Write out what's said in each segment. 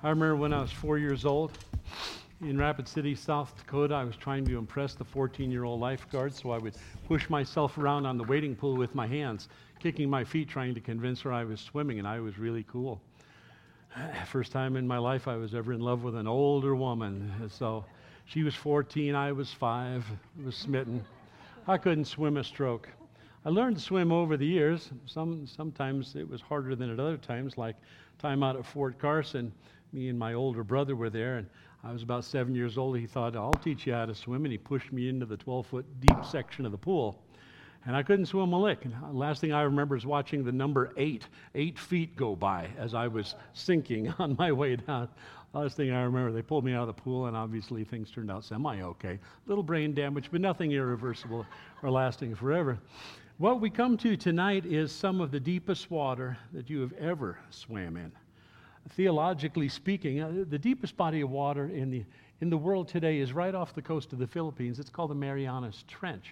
I remember when I was 4 years old in Rapid City, South Dakota, I was trying to impress the 14-year-old lifeguard, so I would push myself around on the wading pool with my hands, kicking my feet, trying to convince her I was swimming, and I was really cool. First time in my life I was ever in love with an older woman. So she was 14, I was 5, I was smitten. I couldn't swim a stroke. I learned to swim over the years. Sometimes it was harder than at other times, like time out at Fort Carson. Me and my older brother were there, and I was about 7 years old. He thought, I'll teach you how to swim, and he pushed me into the 12-foot deep section of the pool. And I couldn't swim a lick. And the last thing I remember is watching the number 8 feet go by as I was sinking on my way down. Last thing I remember, they pulled me out of the pool, and obviously things turned out semi-okay. Little brain damage, but nothing irreversible or lasting forever. What we come to tonight is some of the deepest water that you have ever swam in. Theologically speaking, the deepest body of water in the world today is right off the coast of the Philippines. It's called the Marianas Trench.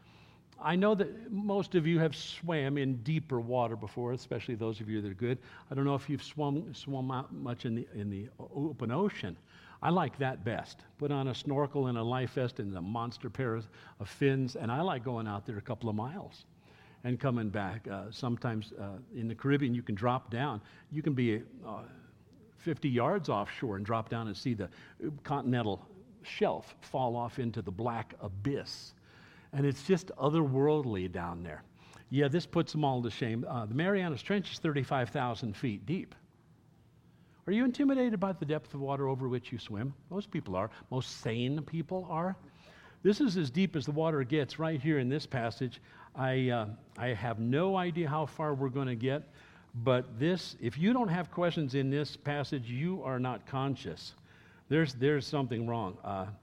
I know that most of you have swam in deeper water before, especially those of you that are good. I don't know if you've swum out much in the open ocean. I like that best. Put on a snorkel and a life vest and a monster pair of fins, and I like going out there a couple of miles and coming back. Sometimes in the Caribbean you can drop down. You can be 50 yards offshore and drop down and see the continental shelf fall off into the black abyss. And it's just otherworldly down there. Yeah, this puts them all to shame. The Marianas Trench is 35,000 feet deep. Are you intimidated by the depth of water over which you swim? Most people are. Most sane people are. This is as deep as the water gets right here in this passage. I have no idea how far we're going to get, but this, if you don't have questions in this passage, you are not conscious. There's something wrong.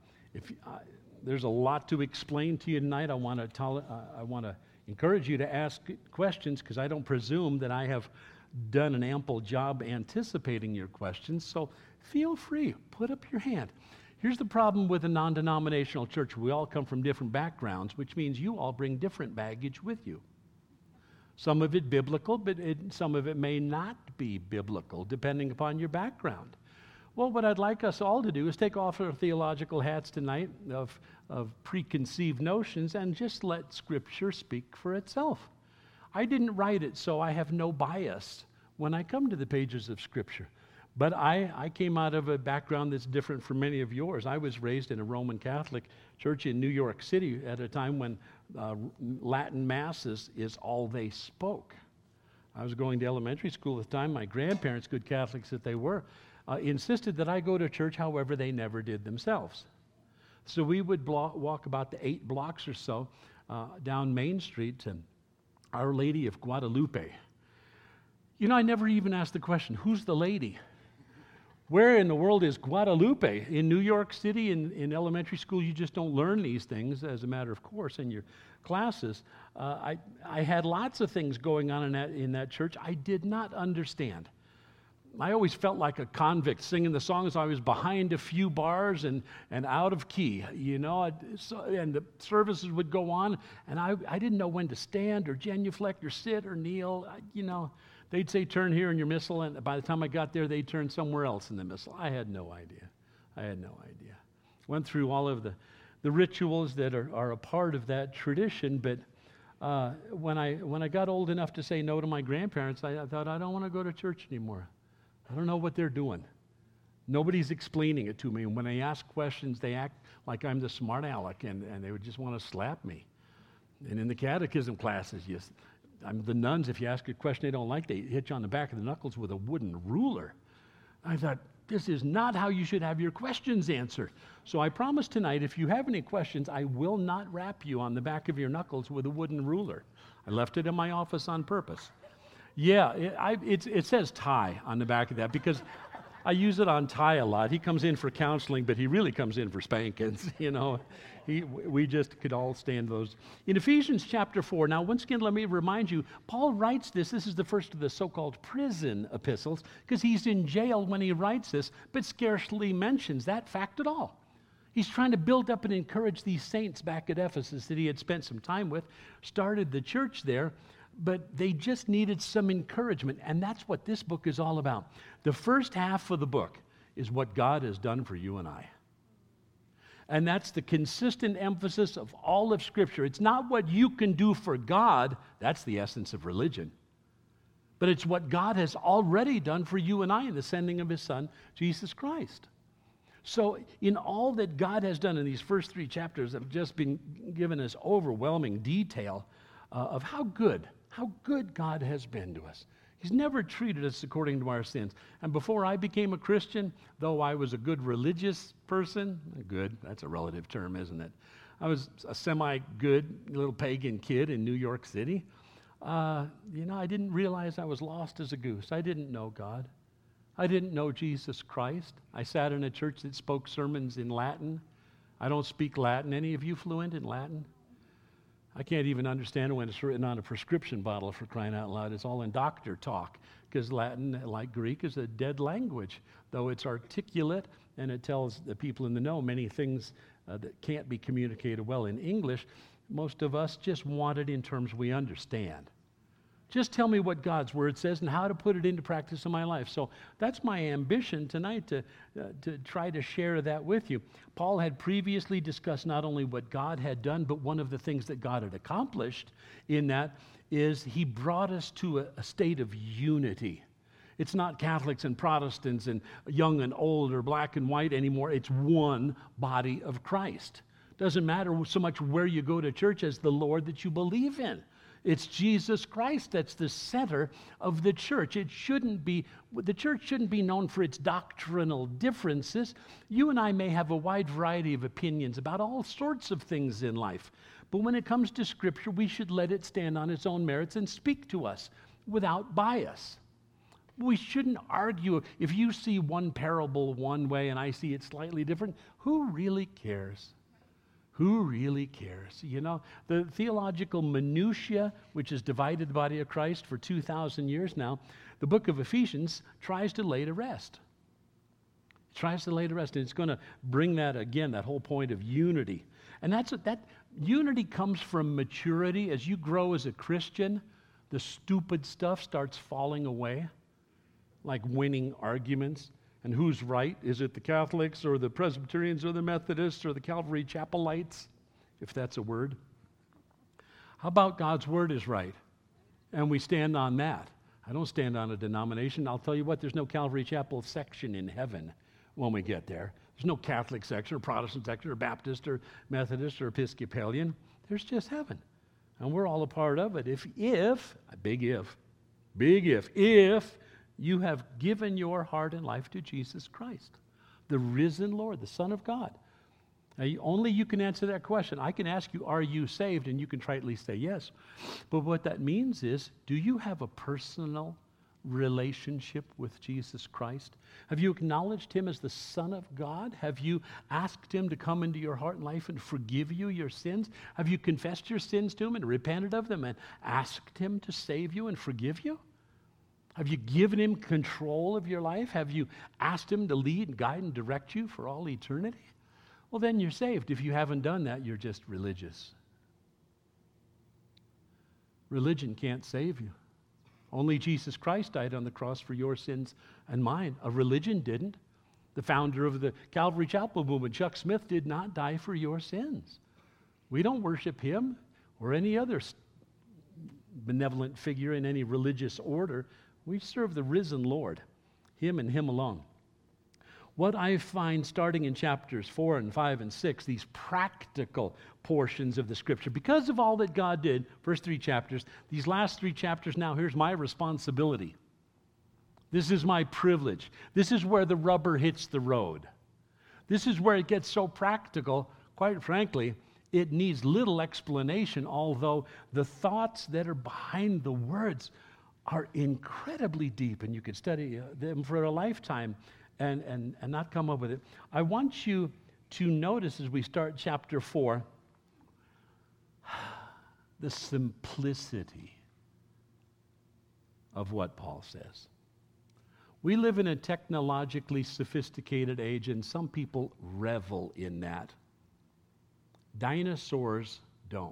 There's a lot to explain to you tonight. I want to encourage you to ask questions because I don't presume that I have done an ample job anticipating your questions. So feel free, put up your hand. Here's the problem with a non-denominational church. We all come from different backgrounds, which means you all bring different baggage with you. Some of it biblical, but some of it may not be biblical, depending upon your background. Well, what I'd like us all to do is take off our theological hats tonight of preconceived notions and just let Scripture speak for itself. I didn't write it, so I have no bias when I come to the pages of Scripture. But I came out of a background that's different from many of yours. I was raised in a Roman Catholic church in New York City at a time when Latin Mass is all they spoke. I was going to elementary school at the time. My grandparents, good Catholics that they were, insisted that I go to church, however, they never did themselves. So we would walk about the 8 blocks or so down Main Street to Our Lady of Guadalupe. You know, I never even asked the question, who's the lady? Where in the world is Guadalupe? In New York City, in elementary school, you just don't learn these things as a matter of course in your classes. I had lots of things going on in that church I did not understand. I always felt like a convict singing the songs. I was behind a few bars and out of key, you know, and the services would go on, and I didn't know when to stand or genuflect or sit or kneel. You know, they'd say, turn here in your missal, and by the time I got there, they'd turn somewhere else in the missal. I had no idea. Went through all of the rituals that are a part of that tradition, but when I got old enough to say no to my grandparents, I thought, I don't want to go to church anymore. I don't know what they're doing. Nobody's explaining it to me. And when I ask questions, they act like I'm the smart aleck, and they would just want to slap me. And in the catechism classes, the nuns, if you ask a question they don't like, they hit you on the back of the knuckles with a wooden ruler. I thought, this is not how you should have your questions answered. So I promise tonight, if you have any questions, I will not rap you on the back of your knuckles with a wooden ruler. I left it in my office on purpose. Yeah, it says Ty on the back of that because I use it on Ty a lot. He comes in for counseling, but he really comes in for spankings, you know. We just could all stand those. In Ephesians chapter 4, now once again, let me remind you, Paul writes this. This is the first of the so-called prison epistles because he's in jail when he writes this, but scarcely mentions that fact at all. He's trying to build up and encourage these saints back at Ephesus that he had spent some time with, started the church there, but they just needed some encouragement, and that's what this book is all about. The first half of the book is what God has done for you and I. And that's the consistent emphasis of all of Scripture. It's not what you can do for God. That's the essence of religion. But it's what God has already done for you and I in the sending of His Son, Jesus Christ. So in all that God has done in these first 3 chapters have just been given us overwhelming detail of how good God has been to us. He's never treated us according to our sins. And before I became a Christian, though I was a good religious person, good, that's a relative term, isn't it? I was a semi-good little pagan kid in New York City. I didn't realize I was lost as a goose. I didn't know God. I didn't know Jesus Christ. I sat in a church that spoke sermons in Latin. I don't speak Latin. Any of you fluent in Latin? I can't even understand it when it's written on a prescription bottle, for crying out loud. It's all in doctor talk, because Latin, like Greek, is a dead language, though it's articulate and it tells the people in the know many things that can't be communicated well in English. Most of us just want it in terms we understand. Just tell me what God's Word says and how to put it into practice in my life. So that's my ambition tonight, to try to share that with you. Paul had previously discussed not only what God had done, but one of the things that God had accomplished in that is He brought us to a state of unity. It's not Catholics and Protestants and young and old or black and white anymore. It's one body of Christ. Doesn't matter so much where you go to church as the Lord that you believe in. It's Jesus Christ that's the center of the church. The church shouldn't be known for its doctrinal differences. You and I may have a wide variety of opinions about all sorts of things in life. But when it comes to Scripture, we should let it stand on its own merits and speak to us without bias. We shouldn't argue. If you see one parable one way and I see it slightly different, who really cares? Who really cares? You know, the theological minutiae, which has divided the body of Christ for 2,000 years now, the book of Ephesians tries to lay to rest. It tries to lay to rest, and it's going to bring that again, that whole point of unity. And that unity comes from maturity. As you grow as a Christian, the stupid stuff starts falling away, like winning arguments. And who's right? Is it the Catholics or the Presbyterians or the Methodists or the Calvary Chapelites, if that's a word? How about God's Word is right? And we stand on that. I don't stand on a denomination. I'll tell you what, there's no Calvary Chapel section in heaven when we get there. There's no Catholic section or Protestant section or Baptist or Methodist or Episcopalian. There's just heaven. And we're all a part of it. If you have given your heart and life to Jesus Christ, the risen Lord, the Son of God. Now, only you can answer that question. I can ask you, are you saved? And you can try at least say yes. But what that means is, do you have a personal relationship with Jesus Christ? Have you acknowledged Him as the Son of God? Have you asked Him to come into your heart and life and forgive you your sins? Have you confessed your sins to Him and repented of them and asked Him to save you and forgive you? Have you given Him control of your life? Have you asked Him to lead and guide and direct you for all eternity? Well, then you're saved. If you haven't done that, you're just religious. Religion can't save you. Only Jesus Christ died on the cross for your sins and mine. A religion didn't. The founder of the Calvary Chapel movement, Chuck Smith, did not die for your sins. We don't worship him or any other benevolent figure in any religious order. We serve the risen Lord, Him and Him alone. What I find starting in chapters 4 and 5 and 6, these practical portions of the Scripture, because of all that God did, first 3 chapters, these last 3 chapters now, here's my responsibility. This is my privilege. This is where the rubber hits the road. This is where it gets so practical, quite frankly, it needs little explanation, although the thoughts that are behind the words are incredibly deep, and you could study them for a lifetime and not come up with it. I want you to notice as we start chapter 4, the simplicity of what Paul says. We live in a technologically sophisticated age, and some people revel in that. Dinosaurs don't.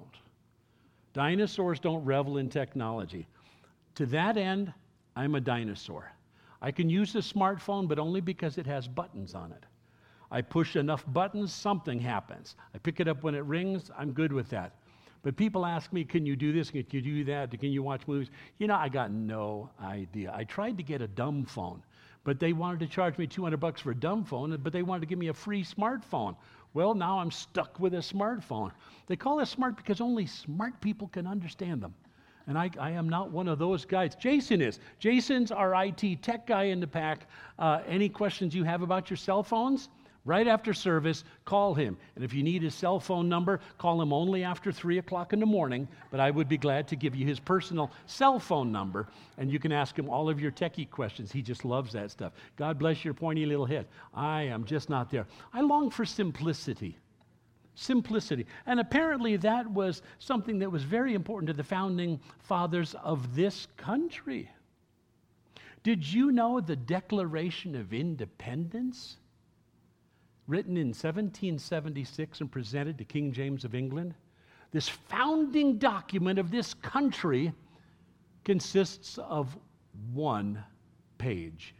Dinosaurs don't revel in technology. To that end, I'm a dinosaur. I can use a smartphone, but only because it has buttons on it. I push enough buttons, something happens. I pick it up when it rings, I'm good with that. But people ask me, can you do this? Can you do that? Can you watch movies? I got no idea. I tried to get a dumb phone, but they wanted to charge me $200 for a dumb phone, but they wanted to give me a free smartphone. Well, now I'm stuck with a smartphone. They call it smart because only smart people can understand them. And I am not one of those guys. Jason is. Jason's our IT tech guy in the pack. Any questions you have about your cell phones? Right after service, call him. And if you need his cell phone number, call him only after 3 o'clock in the morning. But I would be glad to give you his personal cell phone number, and you can ask him all of your techie questions. He just loves that stuff. God bless your pointy little head. I am just not there. I long for simplicity. Simplicity. And apparently that was something that was very important to the founding fathers of this country. Did you know the Declaration of Independence, written in 1776 and presented to King James of England? This founding document of this country consists of one page.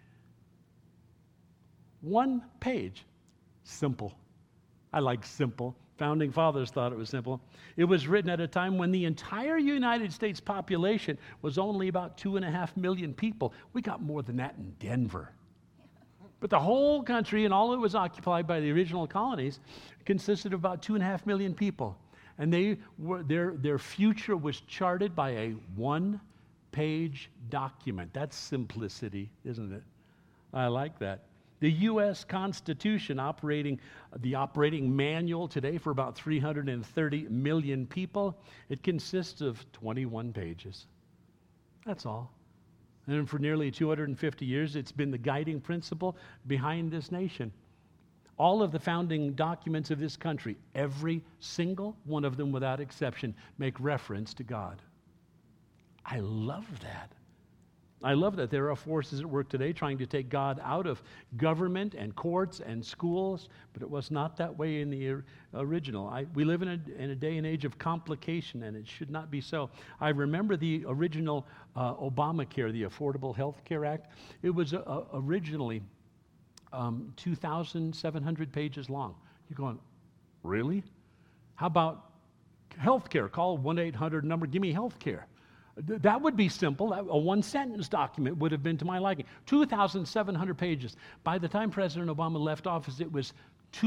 One page. Simple. I like simple. Founding fathers thought it was simple. It was written at a time when the entire United States population was only about 2.5 million people. We got more than that in Denver. But the whole country and all it was occupied by the original colonies consisted of about 2.5 million people. And their future was charted by a one-page document. That's simplicity, isn't it? I like that. The U.S. Constitution, the operating manual today for about 330 million people, it consists of 21 pages. That's all. And for nearly 250 years, it's been the guiding principle behind this nation. All of the founding documents of this country, every single one of them without exception, make reference to God. I love that. I love that there are forces at work today trying to take God out of government and courts and schools, but it was not that way in the original. We live in a day and age of complication, and it should not be so. I remember the original Obamacare, the Affordable Health Care Act. It was originally 2,700 pages long. You're going, really? How about health care? Call 1-800 number, give me health care. That would be simple. A one-sentence document would have been to my liking. 2,700 pages. By the time President Obama left office, it was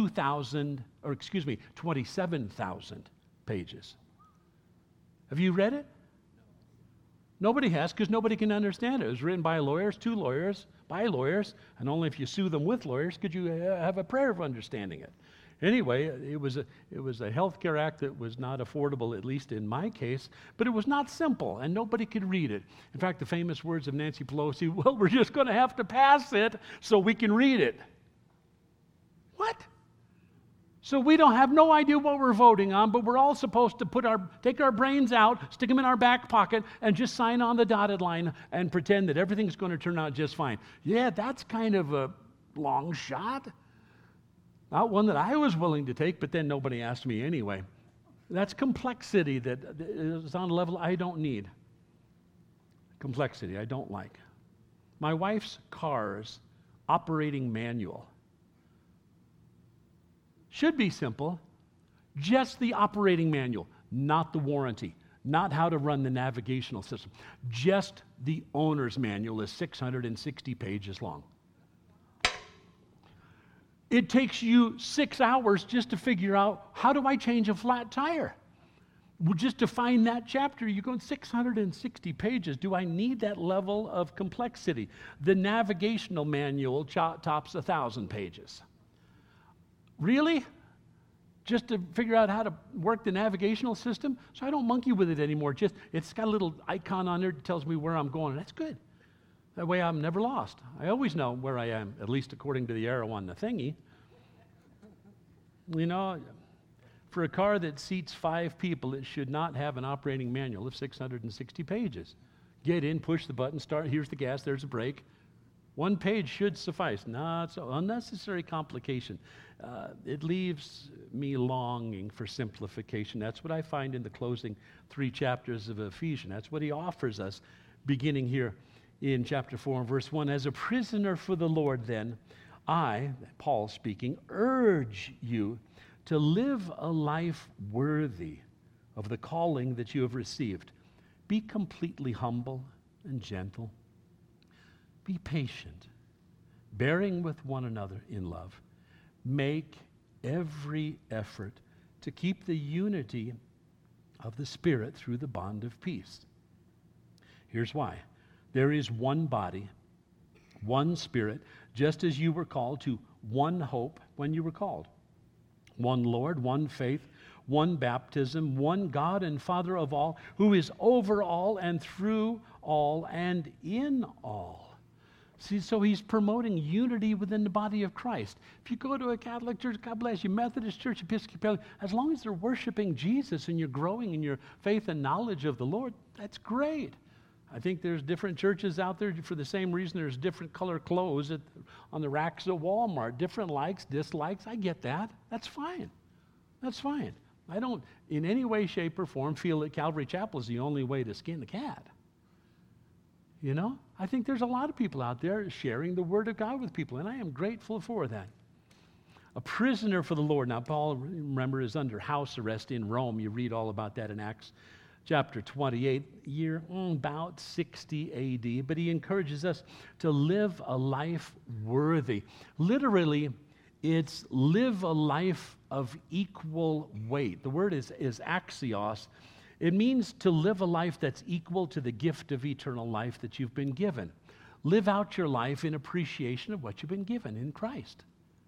27,000 pages. Have you read it? Nobody has, because nobody can understand it. It was written by lawyers, by lawyers, and only if you sue them with lawyers could you have a prayer of understanding it. Anyway, it was a health care act that was not affordable, at least in my case, but it was not simple, and nobody could read it. In fact, the famous words of Nancy Pelosi, well, we're just going to have to pass it so we can read it. What? So we don't have no idea what we're voting on, but we're all supposed to take our brains out, stick them in our back pocket, and just sign on the dotted line and pretend that everything's going to turn out just fine. Yeah, that's kind of a long shot. Not one that I was willing to take, but then nobody asked me anyway. That's complexity that is on a level I don't need. Complexity I don't like. My wife's car's operating manual should be simple, just the operating manual, not the warranty, not how to run the navigational system. Just the owner's manual is 660 pages long. It takes you 6 hours just to figure out, how do I change a flat tire? Well, just to find that chapter, you're going 660 pages. Do I need that level of complexity? The navigational manual tops 1,000 pages. Really? Just to figure out how to work the navigational system? So I don't monkey with it anymore. It's got a little icon on there that tells me where I'm going. That's good. That way I'm never lost. I always know where I am, at least according to the arrow on the thingy. You know, for a car that seats 5 people, it should not have an operating manual of 660 pages. Get in, push the button, start, here's the gas, there's a brake. 1 page should suffice. No, it's an unnecessary complication. It leaves me longing for simplification. That's what I find in the closing 3 chapters of Ephesians. That's what he offers us beginning here in chapter 4 and verse 1. As a prisoner for the Lord, then, I, Paul speaking, urge you to live a life worthy of the calling that you have received. Be completely humble and gentle. Be patient, bearing with one another in love. Make every effort to keep the unity of the Spirit through the bond of peace. Here's why. There is one body, one Spirit, just as you were called to one hope when you were called. One Lord, one faith, one baptism, one God and Father of all, who is over all and through all and in all. See, so he's promoting unity within the body of Christ. If you go to a Catholic church, God bless you, Methodist church, Episcopalian, as long as they're worshiping Jesus and you're growing in your faith and knowledge of the Lord, that's great. I think there's different churches out there for the same reason there's different color clothes on the racks at Walmart, different likes, dislikes. I get that. That's fine. That's fine. I don't in any way, shape, or form feel that Calvary Chapel is the only way to skin the cat. You know, I think there's a lot of people out there sharing the Word of God with people, and I am grateful for that. A prisoner for the Lord. Now, Paul, remember, is under house arrest in Rome. You read all about that in Acts chapter 28, year about 60 A.D., but he encourages us to live a life worthy. Literally, it's live a life of equal weight. The word is axios. It means to live a life that's equal to the gift of eternal life that you've been given. Live out your life in appreciation of what you've been given in Christ.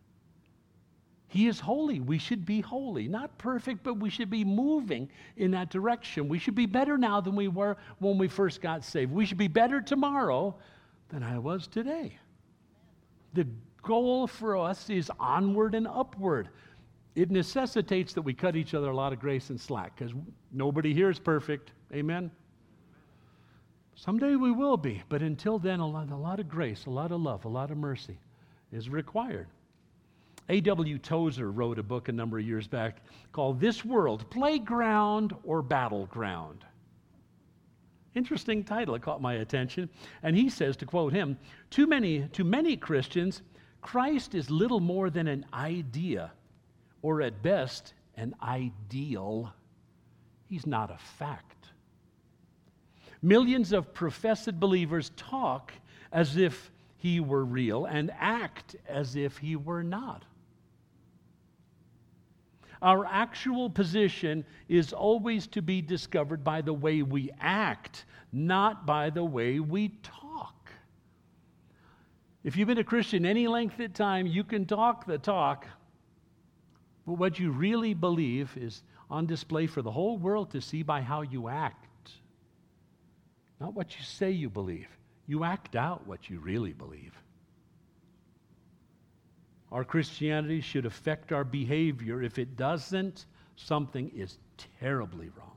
He is holy. We should be holy. Not perfect, but we should be moving in that direction. We should be better now than we were when we first got saved. We should be better tomorrow than I was today. The goal for us is onward and upward. It necessitates that we cut each other a lot of grace and slack because nobody here is perfect. Amen? Someday we will be, but until then, a lot of grace, a lot of love, a lot of mercy is required. A.W. Tozer wrote a book a number of years back called This World, Playground or Battleground. Interesting title. It caught my attention. And he says, to quote him, to many Christians, Christ is little more than an idea, or at best, an ideal. He's not a fact. Millions of professed believers talk as if he were real and act as if he were not. Our actual position is always to be discovered by the way we act, not by the way we talk. If you've been a Christian any length of time, you can talk the talk, but what you really believe is on display for the whole world to see by how you act. Not what you say you believe. You act out what you really believe. Our Christianity should affect our behavior. If it doesn't, something is terribly wrong.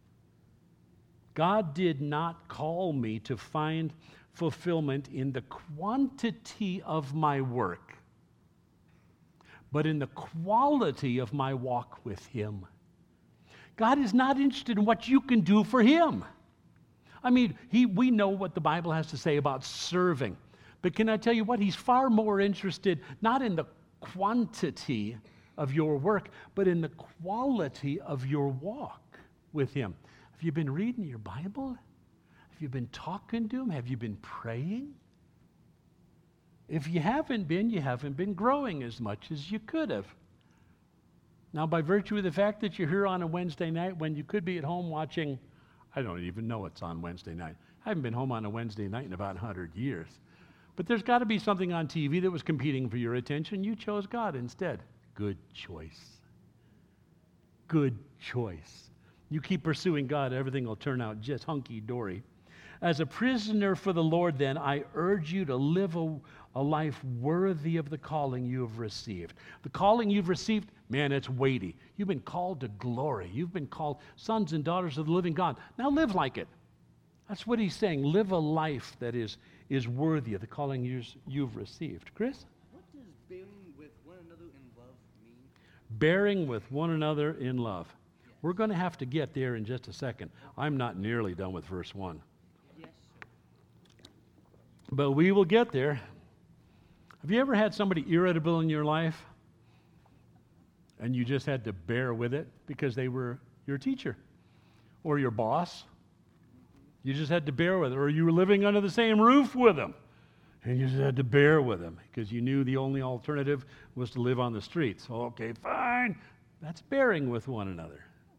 God did not call me to find fulfillment in the quantity of my work, but in the quality of my walk with Him. God is not interested in what you can do for Him. I mean, we know what the Bible has to say about serving. But can I tell you what? He's far more interested not in the quantity of your work, but in the quality of your walk with Him. Have you been reading your Bible? Have you been talking to Him? Have you been praying? If you haven't been growing as much as you could have. Now, by virtue of the fact that you're here on a Wednesday night when you could be at home watching, I don't even know it's on Wednesday night. I haven't been home on a Wednesday night in about 100 years. But there's got to be something on TV that was competing for your attention. You chose God instead. Good choice. Good choice. You keep pursuing God, everything will turn out just hunky-dory. As a prisoner for the Lord, then, I urge you to live a life worthy of the calling you have received. The calling you've received, man, it's weighty. You've been called to glory. You've been called sons and daughters of the living God. Now live like it. That's what he's saying. Live a life that is worthy of the calling you've received. Chris? What does bearing with one another in love mean? Bearing with one another in love. Yes. We're going to have to get there in just a second. I'm not nearly done with verse 1. Yes, But we will get there. Have you ever had somebody irritable in your life and you just had to bear with it because they were your teacher or your boss? You just had to bear with it. Or you were living under the same roof with them and you just had to bear with them because you knew the only alternative was to live on the streets. Okay, fine. That's bearing with one another.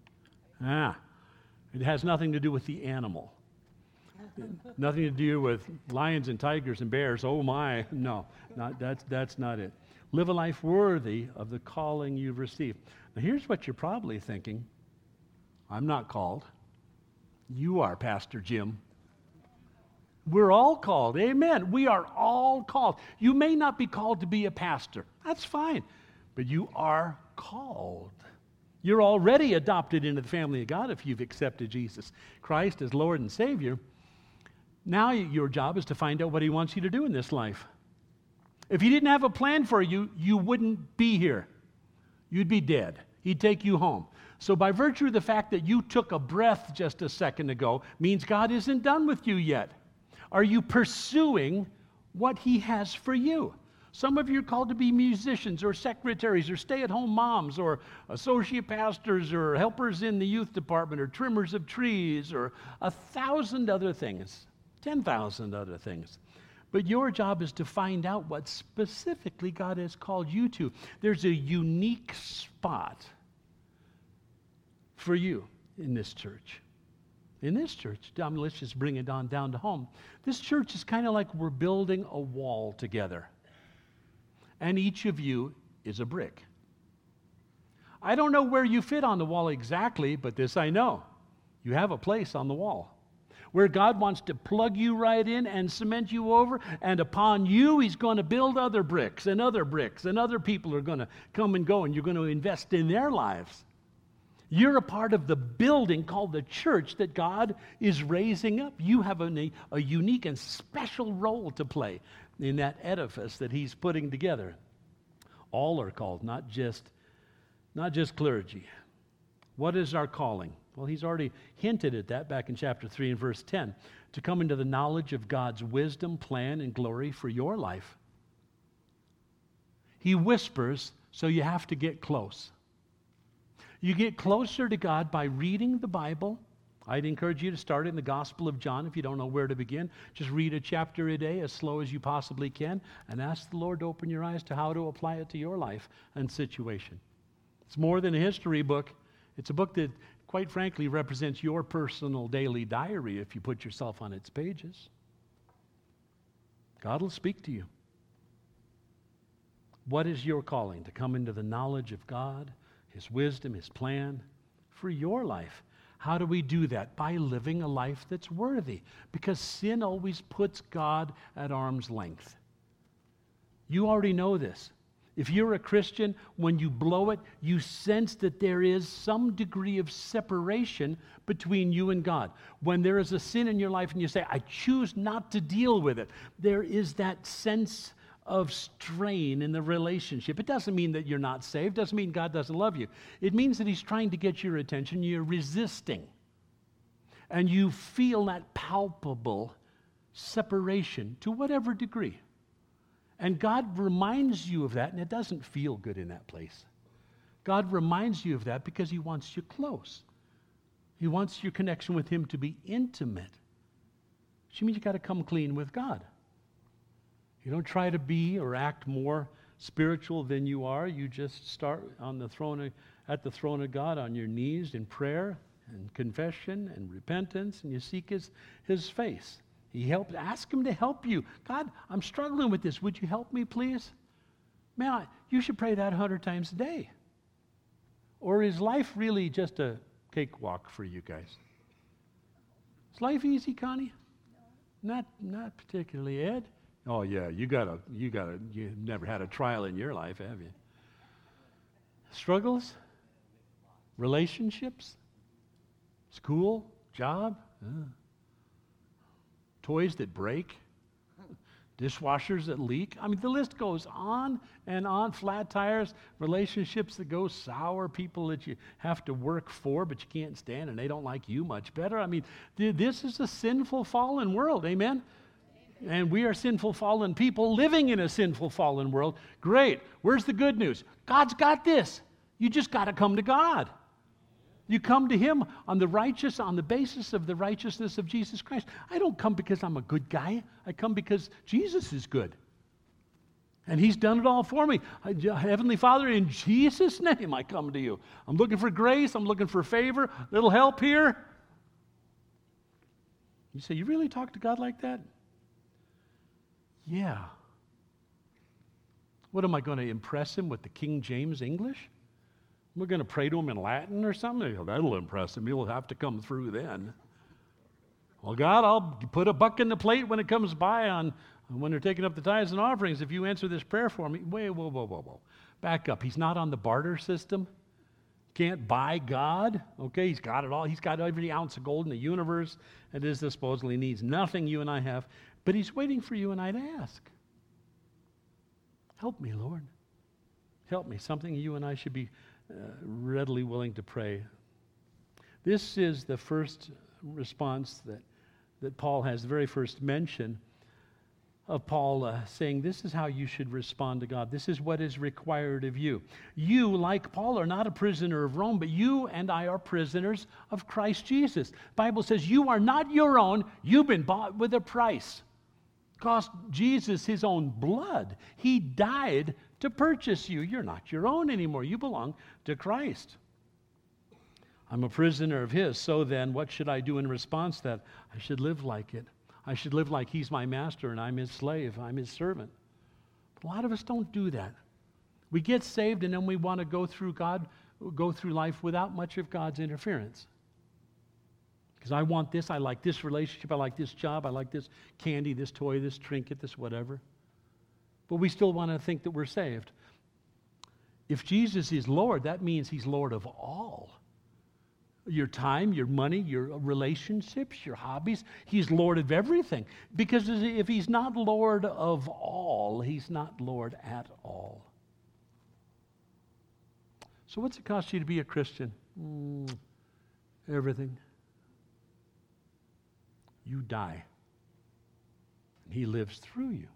It has nothing to do with the animal. Nothing to do with lions and tigers and bears. Oh my, no, that's not it. Live a life worthy of the calling you've received. Now here's what you're probably thinking. I'm not called. You are, Pastor Jim. We're all called. Amen. We are all called. You may not be called to be a pastor. That's fine. But you are called. You're already adopted into the family of God if you've accepted Jesus Christ as Lord and Savior. Now your job is to find out what He wants you to do in this life. If He didn't have a plan for you, you wouldn't be here. You'd be dead. He'd take you home. So by virtue of the fact that you took a breath just a second ago means God isn't done with you yet. Are you pursuing what He has for you? Some of you are called to be musicians or secretaries or stay-at-home moms or associate pastors or helpers in the youth department or trimmers of trees or 1,000 other things, 10,000 other things. But your job is to find out what specifically God has called you to. There's a unique spot for you in this church. In this church, let's just bring it on down to home. This church is kind of like we're building a wall together. And each of you is a brick. I don't know where you fit on the wall exactly, but this I know. You have a place on the wall where God wants to plug you right in and cement you over, and upon you He's going to build other bricks, and other people are going to come and go, and you're going to invest in their lives. You're a part of the building called the church that God is raising up. You have a unique and special role to play in that edifice that He's putting together. All are called, not just clergy. What is our calling? Well, He's already hinted at that back in chapter 3 and verse 10. To come into the knowledge of God's wisdom, plan, and glory for your life. He whispers, so you have to get close. You get closer to God by reading the Bible. I'd encourage you to start in the Gospel of John if you don't know where to begin. Just read a chapter a day as slow as you possibly can and ask the Lord to open your eyes to how to apply it to your life and situation. It's more than a history book. It's a book that, quite frankly, represents your personal daily diary if you put yourself on its pages. God will speak to you. What is your calling? To come into the knowledge of God, His wisdom, His plan for your life. How do we do that? By living a life that's worthy. Because sin always puts God at arm's length. You already know this. If you're a Christian, when you blow it, you sense that there is some degree of separation between you and God. When there is a sin in your life and you say, I choose not to deal with it, there is that sense of strain in the relationship. It doesn't mean that you're not saved. It doesn't mean God doesn't love you. It means that He's trying to get your attention. You're resisting. And you feel that palpable separation to whatever degree. And God reminds you of that, and it doesn't feel good in that place. God reminds you of that because He wants you close. He wants your connection with Him to be intimate. Which means you got to come clean with God. You don't try to be or act more spiritual than you are. You just start on the throne at the throne of God on your knees in prayer and confession and repentance, and you seek His face. Ask Him to help you. God, I'm struggling with this. Would you help me, please? Man, you should pray that 100 times a day. Or is life really just a cakewalk for you guys? Is life easy, Connie? No. Not particularly, Ed. Oh yeah, you've never had a trial in your life, have you? Struggles? Relationships? School? Job? Toys that break? Dishwashers that leak? I mean, the list goes on and on. Flat tires, relationships that go sour, people that you have to work for but you can't stand and they don't like you much better. I mean, this is a sinful, fallen world, amen? And we are sinful, fallen people living in a sinful, fallen world. Great. Where's the good news? God's got this. You just got to come to God. You come to Him on the basis of the righteousness of Jesus Christ. I don't come because I'm a good guy. I come because Jesus is good. And He's done it all for me. Heavenly Father, in Jesus' name I come to you. I'm looking for grace. I'm looking for favor. Little help here. You say, you really talk to God like that? Yeah. What am I going to impress Him with the King James English? We're going to pray to Him in Latin or something? That'll impress Him. He'll have to come through then. Well, God, I'll put a buck in the plate when it comes by when they're taking up the tithes and offerings if you answer this prayer for me. Whoa. Back up. He's not on the barter system. Can't buy God. Okay, He's got it all. He's got every ounce of gold in the universe at His disposal. He needs nothing you and I have. But He's waiting for you and I to ask. Help me, Lord. Help me. Something you and I should be readily willing to pray. This is the first response that Paul has, the very first mention of Paul saying, this is how you should respond to God. This is what is required of you. You, like Paul, are not a prisoner of Rome, but you and I are prisoners of Christ Jesus. The Bible says you are not your own. You've been bought with a price. Cost Jesus His own blood. He died to purchase you. You're not your own anymore. You belong to Christ. I'm a prisoner of His. So then, what should I do in response to that? I should live like it. I should live like He's my master and I'm His slave. I'm His servant. But a lot of us don't do that. We get saved and then we want to go through life without much of God's interference. Because I want this, I like this relationship, I like this job, I like this candy, this toy, this trinket, this whatever. But we still want to think that we're saved. If Jesus is Lord, that means He's Lord of all. Your time, your money, your relationships, your hobbies. He's Lord of everything. Because if He's not Lord of all, He's not Lord at all. So what's it cost you to be a Christian? Everything. You die. And He lives through you.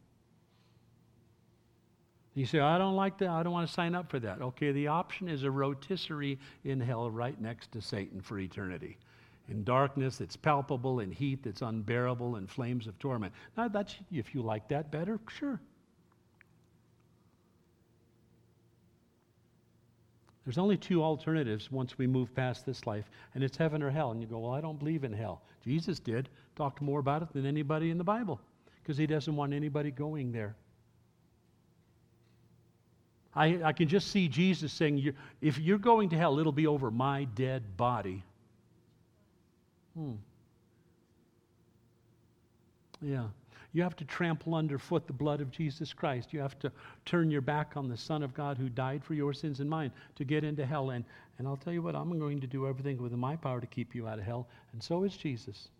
You say, I don't like that. I don't want to sign up for that. Okay, the option is a rotisserie in hell right next to Satan for eternity. In darkness that's palpable, in heat that's unbearable, and flames of torment. Now, that's, if you like that better, sure. There's only two alternatives once we move past this life, and it's heaven or hell. And you go, well, I don't believe in hell. Jesus did. Talked more about it than anybody in the Bible, because He doesn't want anybody going there. I can just see Jesus saying, if you're going to hell, it'll be over my dead body. Yeah. You have to trample underfoot the blood of Jesus Christ. You have to turn your back on the Son of God who died for your sins and mine to get into hell. And I'll tell you what, I'm going to do everything within my power to keep you out of hell. And so is Jesus.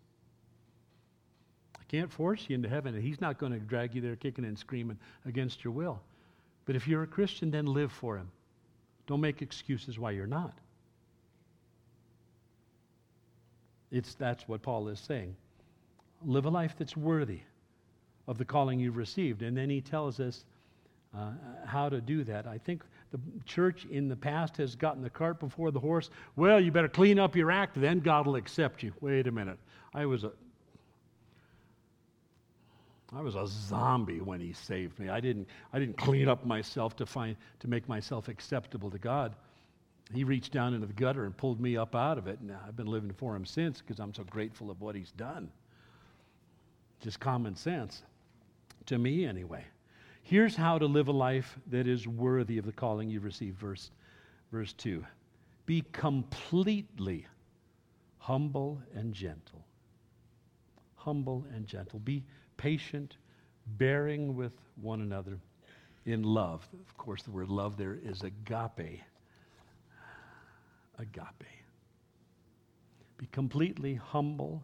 I can't force you into heaven, and He's not going to drag you there kicking and screaming against your will. But if you're a Christian, then live for Him. Don't make excuses why you're not. That's what Paul is saying. Live a life that's worthy of the calling you've received. And then he tells us how to do that. I think the church in the past has gotten the cart before the horse. Well, you better clean up your act, then God will accept you. Wait a minute. I was a zombie when He saved me. I didn't clean up myself to make myself acceptable to God. He reached down into the gutter and pulled me up out of it, and I've been living for Him since because I'm so grateful of what He's done. Just common sense, to me anyway. Here's how to live a life that is worthy of the calling you've received. Verse 2. Be completely humble and gentle. Humble and gentle. Be patient, bearing with one another in love. Of course, the word love there is agape. Agape. Be completely humble.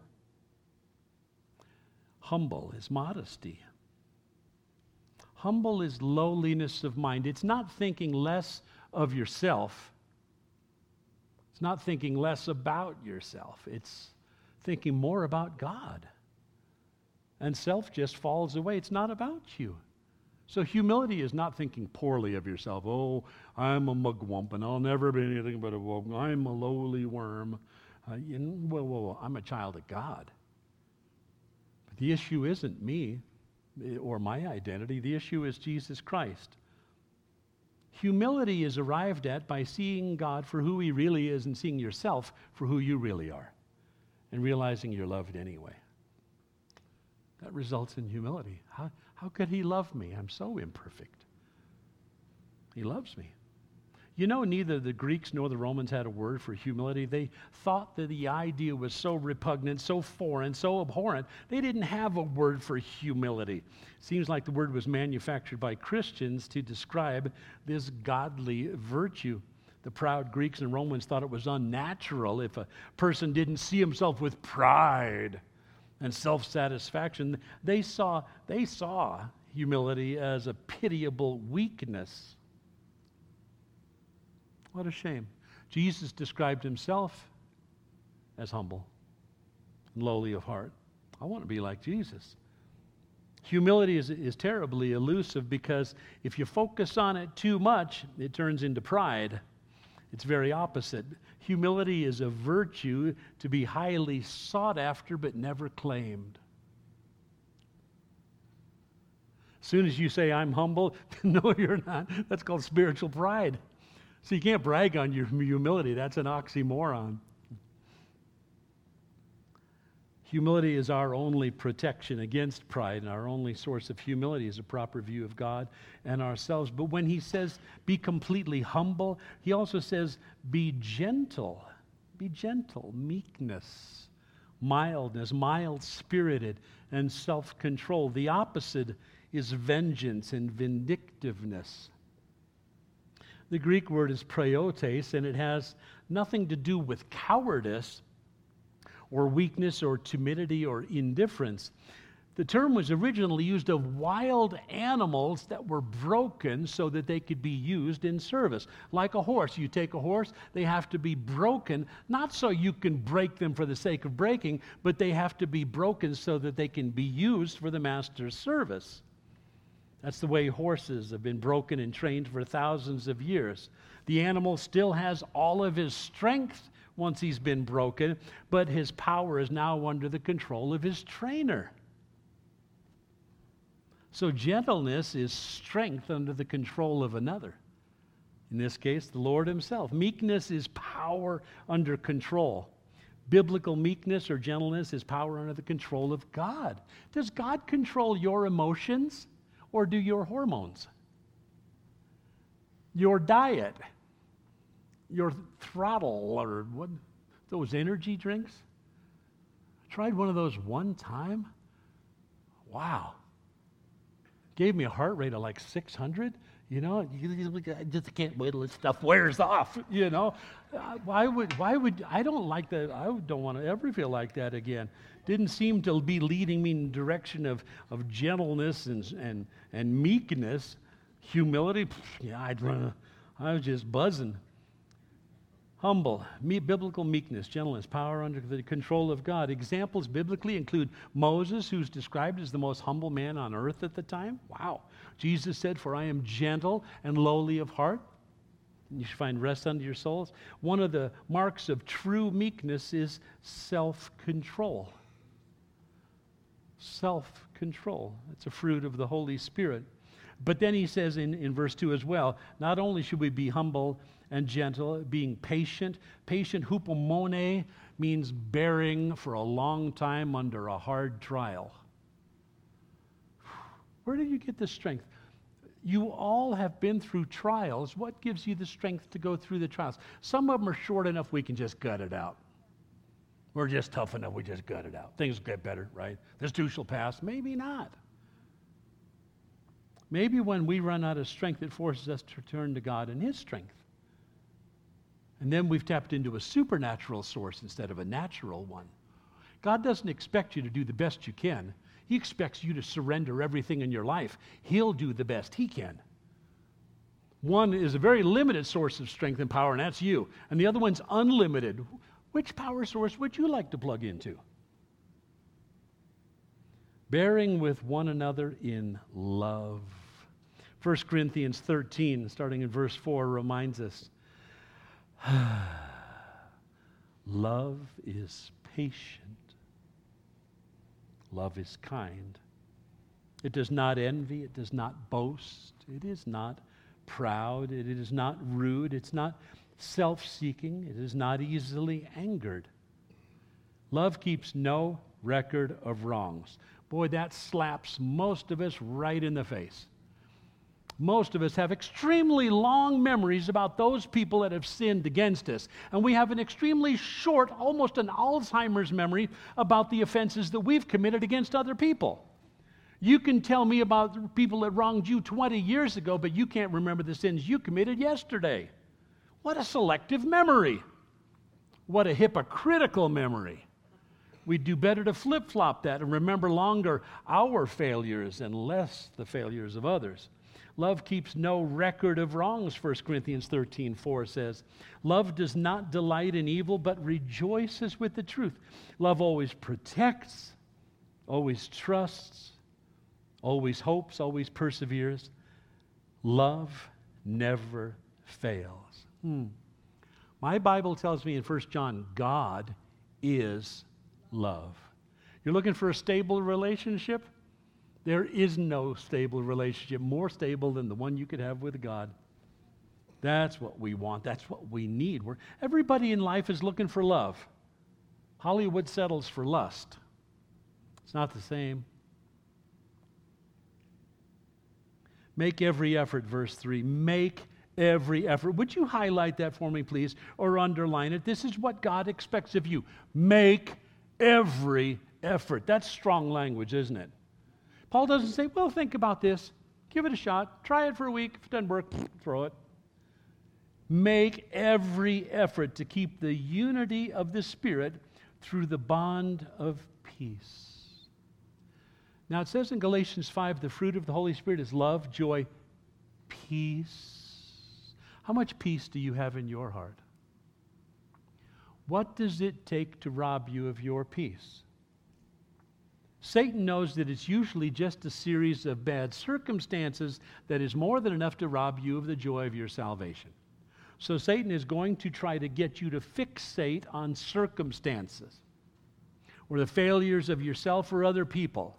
Humble is modesty. Humble is lowliness of mind. It's not thinking less of yourself. It's not thinking less about yourself. It's thinking more about God. and self just falls away. It's not about you. So humility is not thinking poorly of yourself. Oh, I'm a mugwump and I'll never be anything but a wump. I'm a lowly worm. Whoa, I'm a child of God. But the issue isn't me or my identity. The issue is Jesus Christ. Humility is arrived at by seeing God for who he really is and seeing yourself for who you really are and realizing you're loved anyway. That results in humility. How could he love me? I'm so imperfect. He loves me. You know, neither the Greeks nor the Romans had a word for humility. They thought that the idea was so repugnant, so foreign, so abhorrent, they didn't have a word for humility. Seems like the word was manufactured by Christians to describe this godly virtue. The proud Greeks and Romans thought it was unnatural if a person didn't see himself with pride and self-satisfaction. They saw humility as a pitiable weakness. What a shame. Jesus described himself as humble and lowly of heart. I want to be like Jesus. Humility is terribly elusive because if you focus on it too much, it turns into pride. It's very opposite. Humility is a virtue to be highly sought after but never claimed. As soon as you say, I'm humble, no, you're not. That's called spiritual pride. So you can't brag on your humility. That's an oxymoron. Humility is our only protection against pride, and our only source of humility is a proper view of God and ourselves. But when he says, be completely humble, he also says, be gentle. Be gentle, meekness, mildness, mild-spirited, and self-control. The opposite is vengeance and vindictiveness. The Greek word is praiotes, and it has nothing to do with cowardice or weakness or timidity or indifference. The term was originally used of wild animals that were broken so that they could be used in service. Like a horse. You take a horse, they have to be broken, not so you can break them for the sake of breaking, but they have to be broken so that they can be used for the master's service. That's the way horses have been broken and trained for thousands of years. The animal still has all of his strength once he's been broken, but his power is now under the control of his trainer. So gentleness is strength under the control of another. In this case, the Lord himself. Meekness is power under control. Biblical meekness or gentleness is power under the control of God. Does God control your emotions? Or do your hormones, your diet, your throttle, or what, those energy drinks? I tried one of those one time. Wow. Gave me a heart rate of like 600. You know, I just can't wait till this stuff wears off, you know. Why would, I don't like that. I don't want to ever feel like that again. Didn't seem to be leading me in the direction of gentleness and meekness. Humility, yeah, I was just buzzing. Humble, biblical meekness, gentleness, power under the control of God. Examples biblically include Moses, who's described as the most humble man on earth at the time. Wow. Jesus said, for I am gentle and lowly of heart. You should find rest unto your souls. One of the marks of true meekness is self-control. Self-control. It's a fruit of the Holy Spirit. But then he says in verse 2 as well, not only should we be humble and gentle, being patient. Patient, hupomone, means bearing for a long time under a hard trial. Where did you get the strength? You all have been through trials. What gives you the strength to go through the trials? Some of them are short enough we can just gut it out. We're just tough enough, we just gut it out. Things get better, right? This too shall pass. Maybe not. Maybe when we run out of strength, it forces us to turn to God and his strength. And then we've tapped into a supernatural source instead of a natural one. God doesn't expect you to do the best you can. He expects you to surrender everything in your life. He'll do the best he can. One is a very limited source of strength and power, and that's you. And the other one's unlimited. Which power source would you like to plug into? bearing with one another in love. 1 Corinthians 13, starting in verse 4, reminds us, love is patient. Love is kind. It does not envy. It does not boast. It is not proud. It is not rude. It's not self-seeking. It is not easily angered. Love keeps no record of wrongs. Boy, that slaps most of us right in the face. Most of us have extremely long memories about those people that have sinned against us. And we have an extremely short, almost an Alzheimer's memory about the offenses that we've committed against other people. You can tell me about people that wronged you 20 years ago, but you can't remember the sins you committed yesterday. What a selective memory. What a hypocritical memory. We'd do better to flip-flop that and remember longer our failures and less the failures of others. Love keeps no record of wrongs, 1 Corinthians 13:4 says. Love does not delight in evil, but rejoices with the truth. Love always protects, always trusts, always hopes, always perseveres. Love never fails. My Bible tells me in 1 John, God is love. You're looking for a stable relationship? There is no stable relationship more stable than the one you could have with God. That's what we want. That's what we need. Everybody in life is looking for love. Hollywood settles for lust. It's not the same. Make every effort, verse 3. Make every effort. Would you highlight that for me, please, or underline it? This is what God expects of you. Make every effort. That's strong language, isn't it? Paul doesn't say, well, think about this. Give it a shot. Try it for a week. If it doesn't work, throw it. Make every effort to keep the unity of the Spirit through the bond of peace. Now, it says in Galatians 5, the fruit of the Holy Spirit is love, joy, peace. How much peace do you have in your heart? What does it take to rob you of your peace? Satan knows that it's usually just a series of bad circumstances that is more than enough to rob you of the joy of your salvation. So Satan is going to try to get you to fixate on circumstances or the failures of yourself or other people.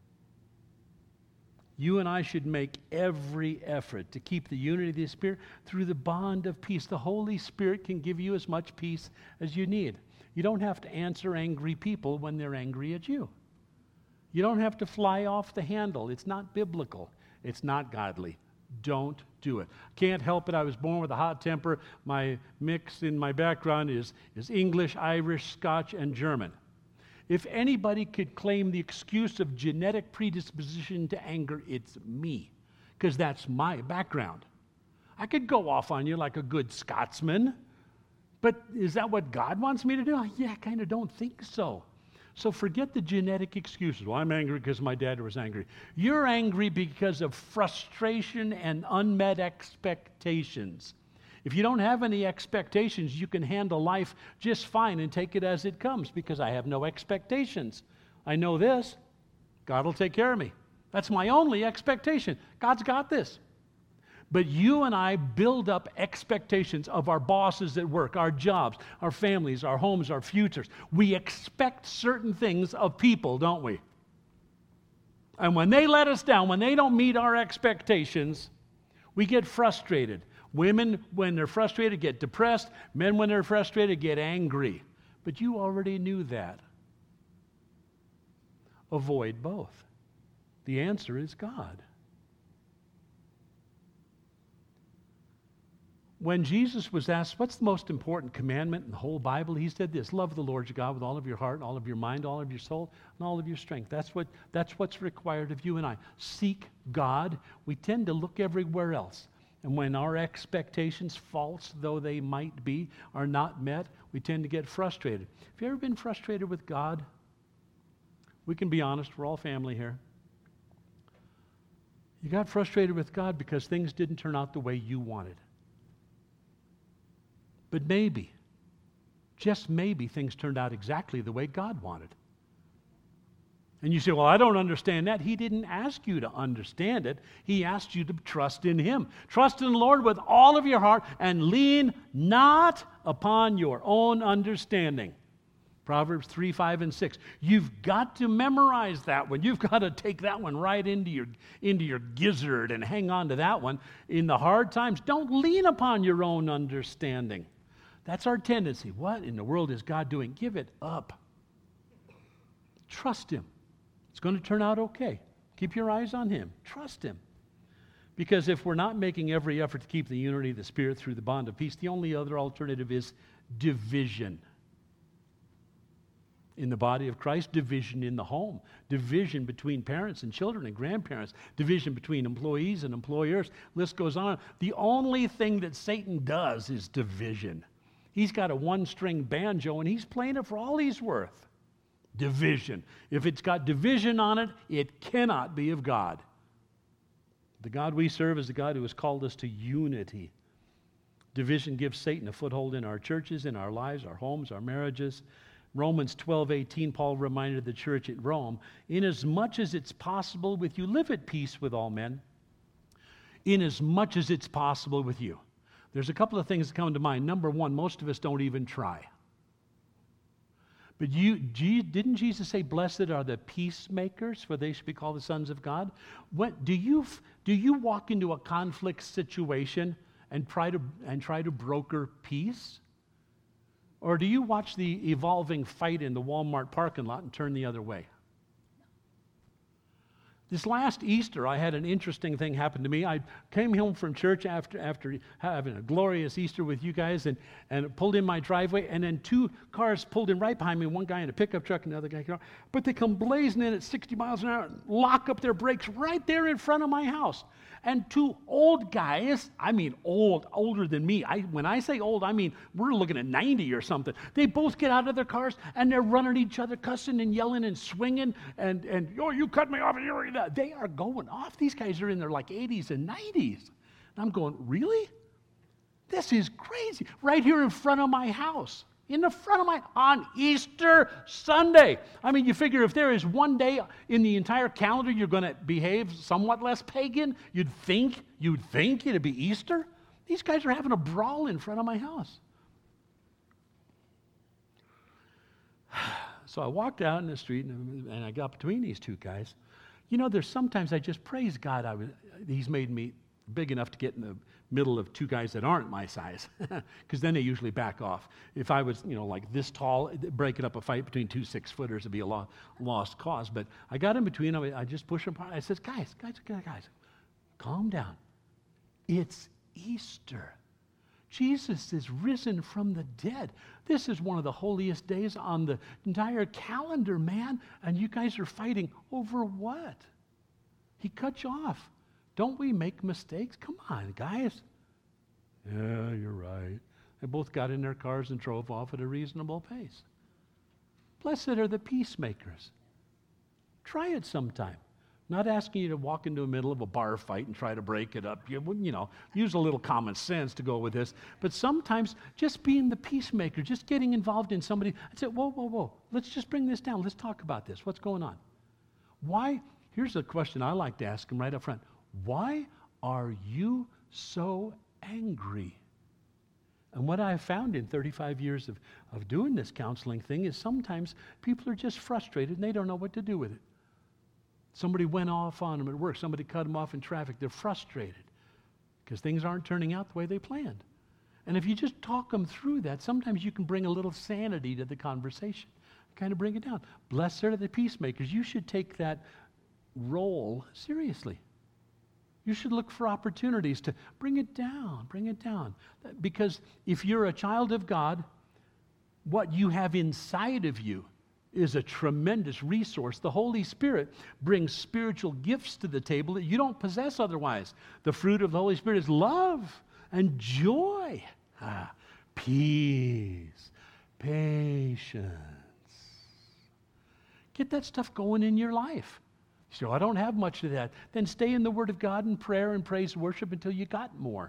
You and I should make every effort to keep the unity of the Spirit through the bond of peace. The Holy Spirit can give you as much peace as you need. You don't have to answer angry people when they're angry at you. You don't have to fly off the handle. It's not biblical. It's not godly. Don't do it. Can't help it. I was born with a hot temper. My mix in my background is English, Irish, Scotch, and German. If anybody could claim the excuse of genetic predisposition to anger, it's me, because that's my background. I could go off on you like a good Scotsman, but is that what God wants me to do? Yeah, I kind of don't think so. So forget the genetic excuses. Well, I'm angry because my dad was angry. You're angry because of frustration and unmet expectations. If you don't have any expectations, you can handle life just fine and take it as it comes, because I have no expectations. I know this. God will take care of me. That's my only expectation. God's got this. But you and I build up expectations of our bosses at work, our jobs, our families, our homes, our futures. We expect certain things of people, don't we? And when they let us down, when they don't meet our expectations, we get frustrated. Women, when they're frustrated, get depressed. Men, when they're frustrated, get angry. But you already knew that. Avoid both. The answer is God. When Jesus was asked, what's the most important commandment in the whole Bible? He said this: love the Lord your God with all of your heart, all of your mind, all of your soul, and all of your strength. That's what's required of you and I. Seek God. We tend to look everywhere else. And when our expectations, false though they might be, are not met, we tend to get frustrated. Have you ever been frustrated with God? We can be honest. We're all family here. You got frustrated with God because things didn't turn out the way you wanted. But maybe, just maybe, things turned out exactly the way God wanted. And you say, well, I don't understand that. He didn't ask you to understand it. He asked you to trust in Him. Trust in the Lord with all of your heart and lean not upon your own understanding. Proverbs 3, 5, and 6. You've got to memorize that one. You've got to take that one right into your gizzard and hang on to that one. In the hard times, don't lean upon your own understanding. That's our tendency. What in the world is God doing? Give it up. Trust Him. It's going to turn out okay. Keep your eyes on Him. Trust Him. Because if we're not making every effort to keep the unity of the Spirit through the bond of peace, the only other alternative is division. In the body of Christ, division in the home, division between parents and children and grandparents, division between employees and employers. List goes on. The only thing that Satan does is division. He's got a one-string banjo and he's playing it for all he's worth. Division. If it's got division on it, it cannot be of God. The God we serve is the God who has called us to unity. Division gives Satan a foothold in our churches, in our lives, our homes, our marriages. Romans 12:18, Paul reminded the church at Rome, inasmuch as it's possible with you, live at peace with all men. Inasmuch as it's possible with you. There's a couple of things that come to mind. Number one, most of us don't even try. But didn't Jesus say, blessed are the peacemakers, for they should be called the sons of God? Do you walk into a conflict situation and try to broker peace? Or do you watch the evolving fight in the Walmart parking lot and turn the other way? This last Easter, I had an interesting thing happen to me. I came home from church after having a glorious Easter with you guys and pulled in my driveway, and then two cars pulled in right behind me, one guy in a pickup truck and the other guy in a car. But they come blazing in at 60 miles an hour and lock up their brakes right there in front of my house. And two old guys, I mean older than me. When I say old, I mean we're looking at 90 or something. They both get out of their cars and they're running at each other, cussing and yelling and swinging and oh, you cut me off. They are going off. These guys are in their like 80s and 90s. And I'm going, really? This is crazy. Right here in front of my house. In the front of on Easter Sunday. I mean, you figure if there is one day in the entire calendar you're going to behave somewhat less pagan, you'd think it'd be Easter. These guys are having a brawl in front of my house. So I walked out in the street and I got between these two guys. You know, there's sometimes I just praise God. He's made me big enough to get in the middle of two guys that aren't my size, because then they usually back off. If I was, like this tall, breaking up a fight between two 6-footers would be a lost cause. But I got in between them. I just pushed them apart. I said, guys, calm down. It's Easter. Jesus is risen from the dead. This is one of the holiest days on the entire calendar, man. And you guys are fighting over what? He cut you off. Don't we make mistakes? Come on, guys. Yeah, you're right. They both got in their cars and drove off at a reasonable pace. Blessed are the peacemakers. Try it sometime. Not asking you to walk into the middle of a bar fight and try to break it up. Use a little common sense to go with this. But sometimes just being the peacemaker, just getting involved in somebody, I say, whoa. Let's just bring this down. Let's talk about this. What's going on? Why? Here's a question I like to ask them right up front. Why are you so angry? And what I've found in 35 years of doing this counseling thing is sometimes people are just frustrated and they don't know what to do with it. Somebody went off on them at work. Somebody cut them off in traffic. They're frustrated because things aren't turning out the way they planned. And if you just talk them through that, sometimes you can bring a little sanity to the conversation, kind of bring it down. Blessed are the peacemakers. You should take that role seriously. You should look for opportunities to bring it down. Because if you're a child of God, what you have inside of you is a tremendous resource. The Holy Spirit brings spiritual gifts to the table that you don't possess otherwise. The fruit of the Holy Spirit is love and joy, peace, patience. Get that stuff going in your life. So I don't have much of that. Then stay in the Word of God and prayer and praise and worship until you got more.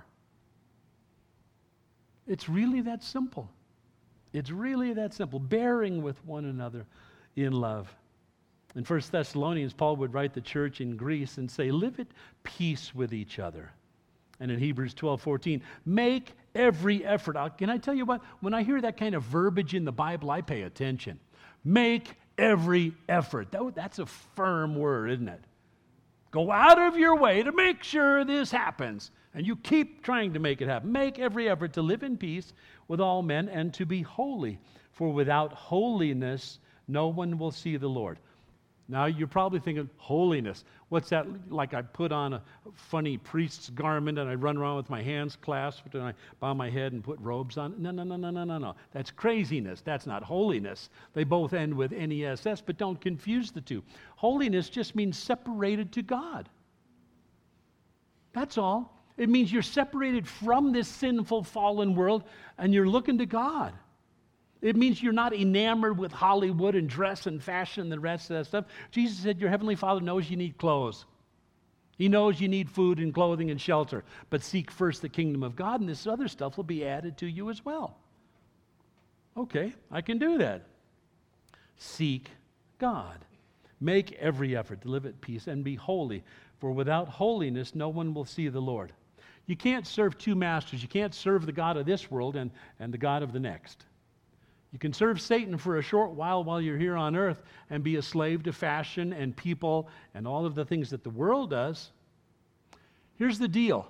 It's really that simple. It's really that simple. Bearing with one another in love. In 1 Thessalonians, Paul would write the church in Greece and say, live at peace with each other. And in Hebrews 12:14, make every effort. Can I tell you what? When I hear that kind of verbiage in the Bible, I pay attention. Make every effort. That's a firm word, isn't it? Go out of your way to make sure this happens. And you keep trying to make it happen. Make every effort to live in peace with all men and to be holy. For without holiness, no one will see the Lord. Now, you're probably thinking, holiness. What's that? Like I put on a funny priest's garment and I run around with my hands clasped and I bow my head and put robes on? No. That's craziness. That's not holiness. They both end with N-E-S-S, but don't confuse the two. Holiness just means separated to God. That's all. It means you're separated from this sinful, fallen world and you're looking to God. It means you're not enamored with Hollywood and dress and fashion and the rest of that stuff. Jesus said your heavenly Father knows you need clothes. He knows you need food and clothing and shelter. But seek first the kingdom of God and this other stuff will be added to you as well. Okay, I can do that. Seek God. Make every effort to live at peace and be holy. For without holiness, no one will see the Lord. You can't serve two masters. You can't serve the God of this world and the God of the next. You can serve Satan for a short while you're here on earth and be a slave to fashion and people and all of the things that the world does. Here's the deal.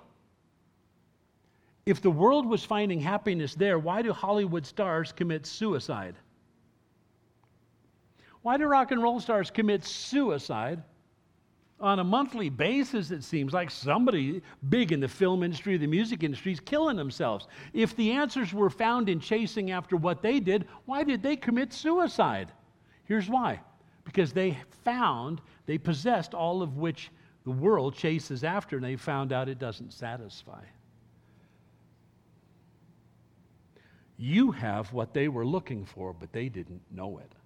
If the world was finding happiness there, why do Hollywood stars commit suicide? Why do rock and roll stars commit suicide? On a monthly basis, it seems like somebody big in the film industry, the music industry, is killing themselves. If the answers were found in chasing after what they did, why did they commit suicide? Here's why. Because they possessed all of which the world chases after, and they found out it doesn't satisfy. You have what they were looking for, but they didn't know it.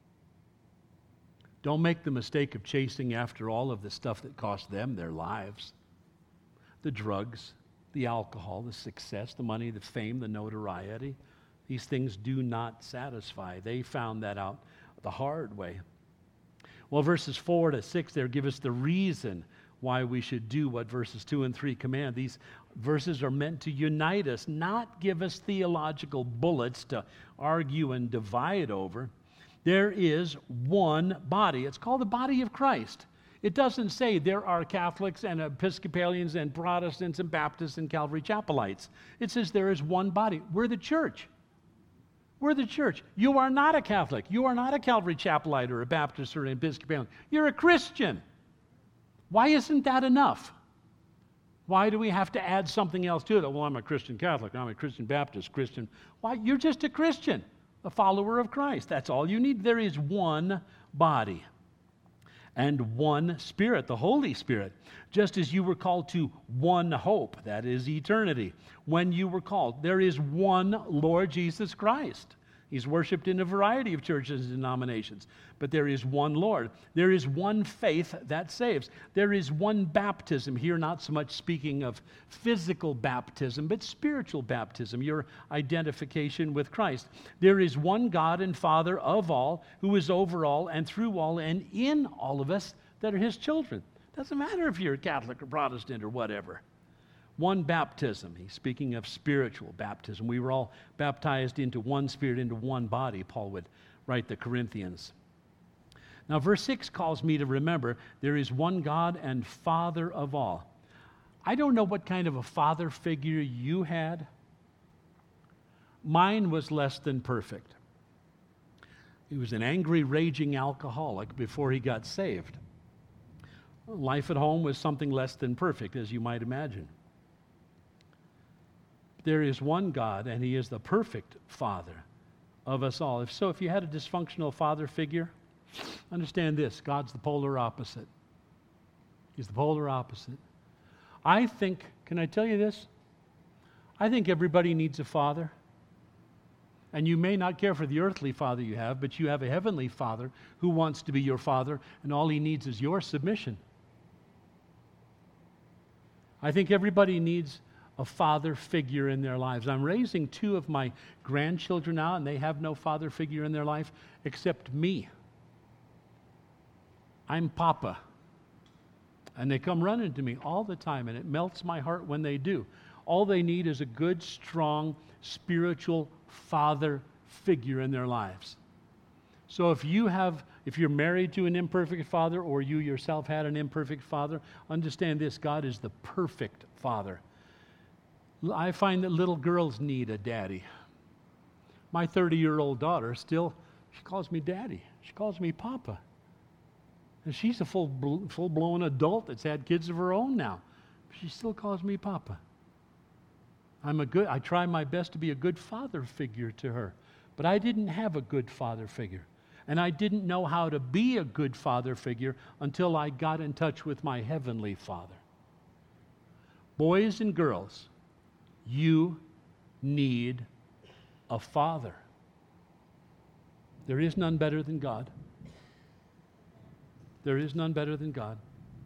Don't make the mistake of chasing after all of the stuff that cost them their lives. The drugs, the alcohol, the success, the money, the fame, the notoriety. These things do not satisfy. They found that out the hard way. Well, verses 4 to 6 there give us the reason why we should do what verses 2 and 3 command. These verses are meant to unite us, not give us theological bullets to argue and divide over. There is one body. It's called the body of Christ. It doesn't say there are Catholics and Episcopalians and Protestants and Baptists and Calvary Chapelites. It says there is one body. We're the church. We're the church. You are not a Catholic. You are not a Calvary Chapelite or a Baptist or an Episcopalian. You're a Christian. Why isn't that enough? Why do we have to add something else to it? Well, I'm a Christian Catholic. I'm a Christian Baptist, Christian. Why? You're just a Christian. A follower of Christ. That's all you need. There is one body and one Spirit, the Holy Spirit, just as you were called to one hope, that is eternity. When you were called, there is one Lord Jesus Christ. He's worshiped in a variety of churches and denominations, but there is one Lord. There is one faith that saves. There is one baptism. Here, not so much speaking of physical baptism, but spiritual baptism, your identification with Christ. There is one God and Father of all, who is over all and through all and in all of us that are His children. Doesn't matter if you're a Catholic or Protestant or whatever. One baptism. He's speaking of spiritual baptism. We were all baptized into one Spirit, into one body, Paul would write the Corinthians. Now, verse 6 calls me to remember there is one God and Father of all. I don't know what kind of a father figure you had. Mine was less than perfect. He was an angry, raging alcoholic before he got saved. Life at home was something less than perfect, as you might imagine. There is one God, and He is the perfect Father of us all. If you had a dysfunctional father figure, understand this: God's the polar opposite. He's the polar opposite. I think, can I tell you this? I think everybody needs a father. And you may not care for the earthly father you have, but you have a heavenly Father who wants to be your father, and all He needs is your submission. I think everybody needs a father figure in their lives. I'm raising 2 of my grandchildren now, and they have no father figure in their life except me. I'm Papa. And they come running to me all the time, and it melts my heart when they do. All they need is a good, strong, spiritual father figure in their lives. So if you're married to an imperfect father, or you yourself had an imperfect father, understand this: God is the perfect father. I find that little girls need a daddy. My 30-year-old daughter she calls me daddy. She calls me Papa. And she's a full-blown adult that's had kids of her own now. She still calls me Papa. I try my best to be a good father figure to her. But I didn't have a good father figure. And I didn't know how to be a good father figure until I got in touch with my Heavenly Father. Boys and girls, you need a father. There is none better than God. There is none better than God.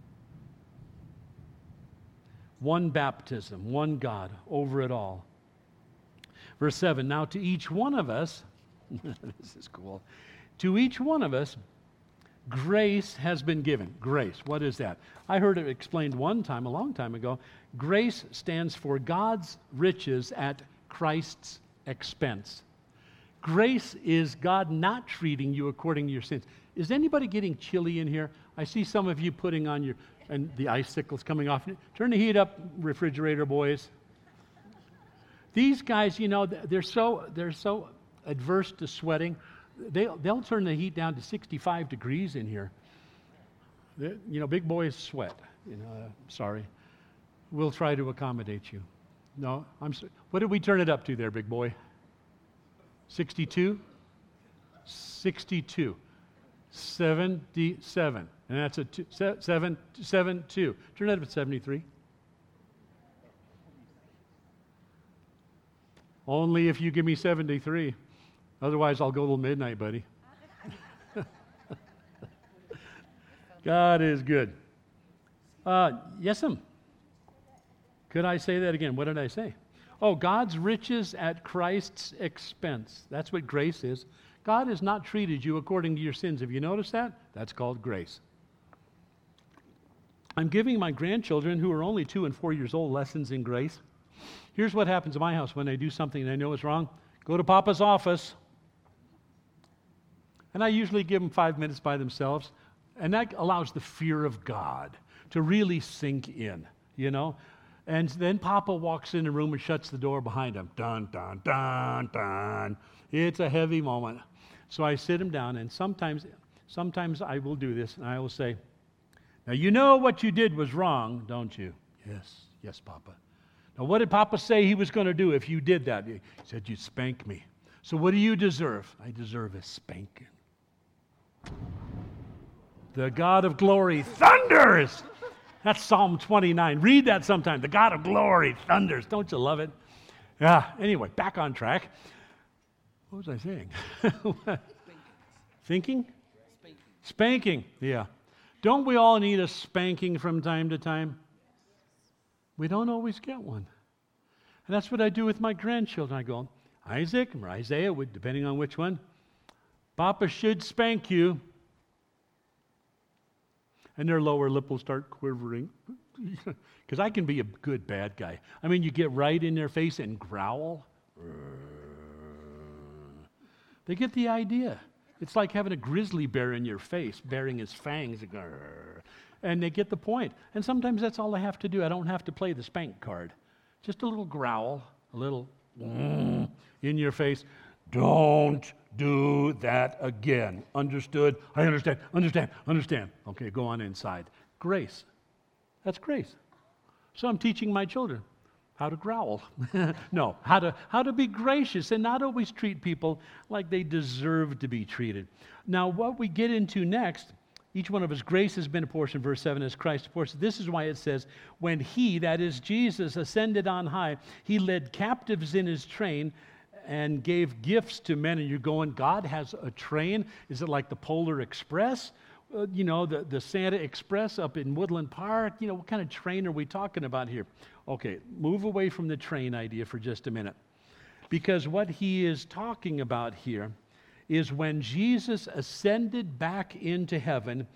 One baptism, one God over it all. Verse 7, now to each one of us, this is cool, to each one of us, grace has been given. Grace, what is that? I heard it explained one time, a long time ago. Grace stands for God's riches at Christ's expense. Grace is God not treating you according to your sins. Is anybody getting chilly in here? I see some of you putting on and the icicles coming off. Turn the heat up, refrigerator boys. These guys, they're so adverse to sweating. They'll turn the heat down to 65 degrees in here. Big boys sweat. Sorry. We'll try to accommodate you. No, what did we turn it up to there, big boy? 62? 62. 77. And that's 7.2. Turn that up to 73. Only if you give me 73. Otherwise, I'll go till midnight, buddy. God is good. Yes'm. Could I say that again? What did I say? Oh, God's riches at Christ's expense. That's what grace is. God has not treated you according to your sins. Have you noticed that? That's called grace. I'm giving my grandchildren, who are only 2 and 4 years old, lessons in grace. Here's what happens in my house when I do something and I know it's wrong. Go to Papa's office. And I usually give them 5 minutes by themselves. And that allows the fear of God to really sink in, And then Papa walks in the room and shuts the door behind him. Dun, dun, dun, dun. It's a heavy moment. So I sit him down, and sometimes I will do this, and I will say, now you know what you did was wrong, don't you? Yes, Papa. Now what did Papa say he was going to do if you did that? He said, you'd spank me. So what do you deserve? I deserve a spanking. The God of glory thunders. That's Psalm 29. Read that sometime. The God of glory thunders. Don't you love it? Yeah. Anyway, back on track. What was I saying? Thinking? Spanking. Yeah. Don't we all need a spanking from time to time? We don't always get one. And that's what I do with my grandchildren. I go, Isaac or Isaiah, depending on which one, Papa should spank you. And their lower lip will start quivering. Because I can be a good bad guy. I mean, you get right in their face and growl. They get the idea. It's like having a grizzly bear in your face, baring his fangs. And they get the point. And sometimes that's all I have to do. I don't have to play the spank card. Just a little growl, a little in your face. Don't do that again. Understood? I understand. Okay, go on inside. Grace. That's grace. So I'm teaching my children how to growl. No, how to be gracious and not always treat people like they deserve to be treated. Now, what we get into next, each one of us, grace has been apportioned, verse 7, as Christ apportioned. This is why it says, when he, that is Jesus, ascended on high, he led captives in his train and gave gifts to men. And you're going, God has a train? Is it like the Polar Express? The Santa Express up in Woodland Park? What kind of train are we talking about here? Okay, move away from the train idea for just a minute. Because what he is talking about here is when Jesus ascended back into heaven,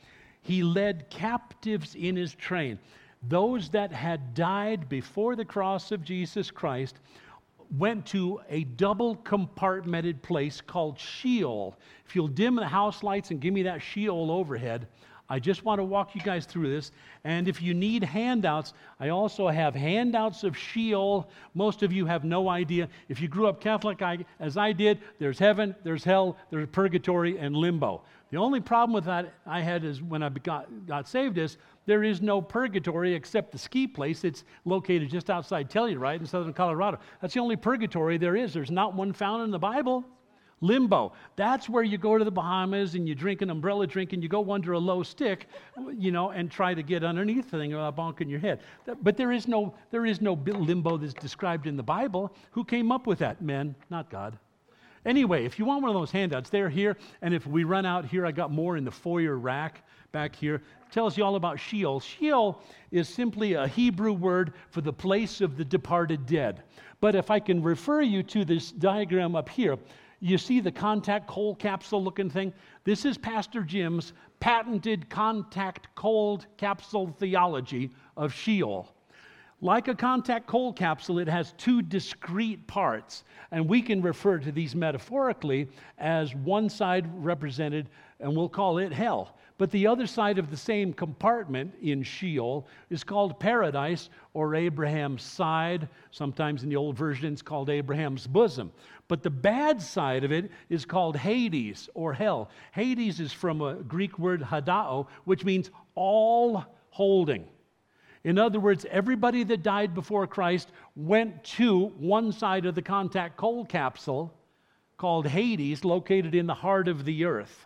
He led captives in his train. Those that had died before the cross of Jesus Christ went to a double compartmented place called Sheol. If you'll dim the house lights and give me that Sheol overhead, I just want to walk you guys through this. And if you need handouts, I also have handouts of Sheol. Most of you have no idea. If you grew up Catholic as I did, there's heaven, there's hell, there's purgatory, and limbo. The only problem with that I had is when I got saved is there is no purgatory except the ski place. It's located just outside Telluride in southern Colorado. That's the only purgatory there is. There's not one found in the Bible. Limbo. That's where you go to the Bahamas and you drink an umbrella drink and you go under a low stick, and try to get underneath the thing without bonking your head. But there is no limbo that's described in the Bible. Who came up with that? Men, not God. Anyway, if you want one of those handouts, they're here. And if we run out here, I got more in the foyer rack back here. It tells you all about Sheol. Sheol is simply a Hebrew word for the place of the departed dead. But if I can refer you to this diagram up here, you see the contact cold capsule looking thing? This is Pastor Jim's patented contact cold capsule theology of Sheol. Like a contact cold capsule, it has two discrete parts, and we can refer to these metaphorically as one side represented, and we'll call it hell. But the other side of the same compartment in Sheol is called paradise or Abraham's side. Sometimes in the old version it's called Abraham's bosom. But the bad side of it is called Hades or hell. Hades is from a Greek word hadao, which means all holding. In other words, everybody that died before Christ went to one side of the contact cold capsule called Hades, located in the heart of the earth.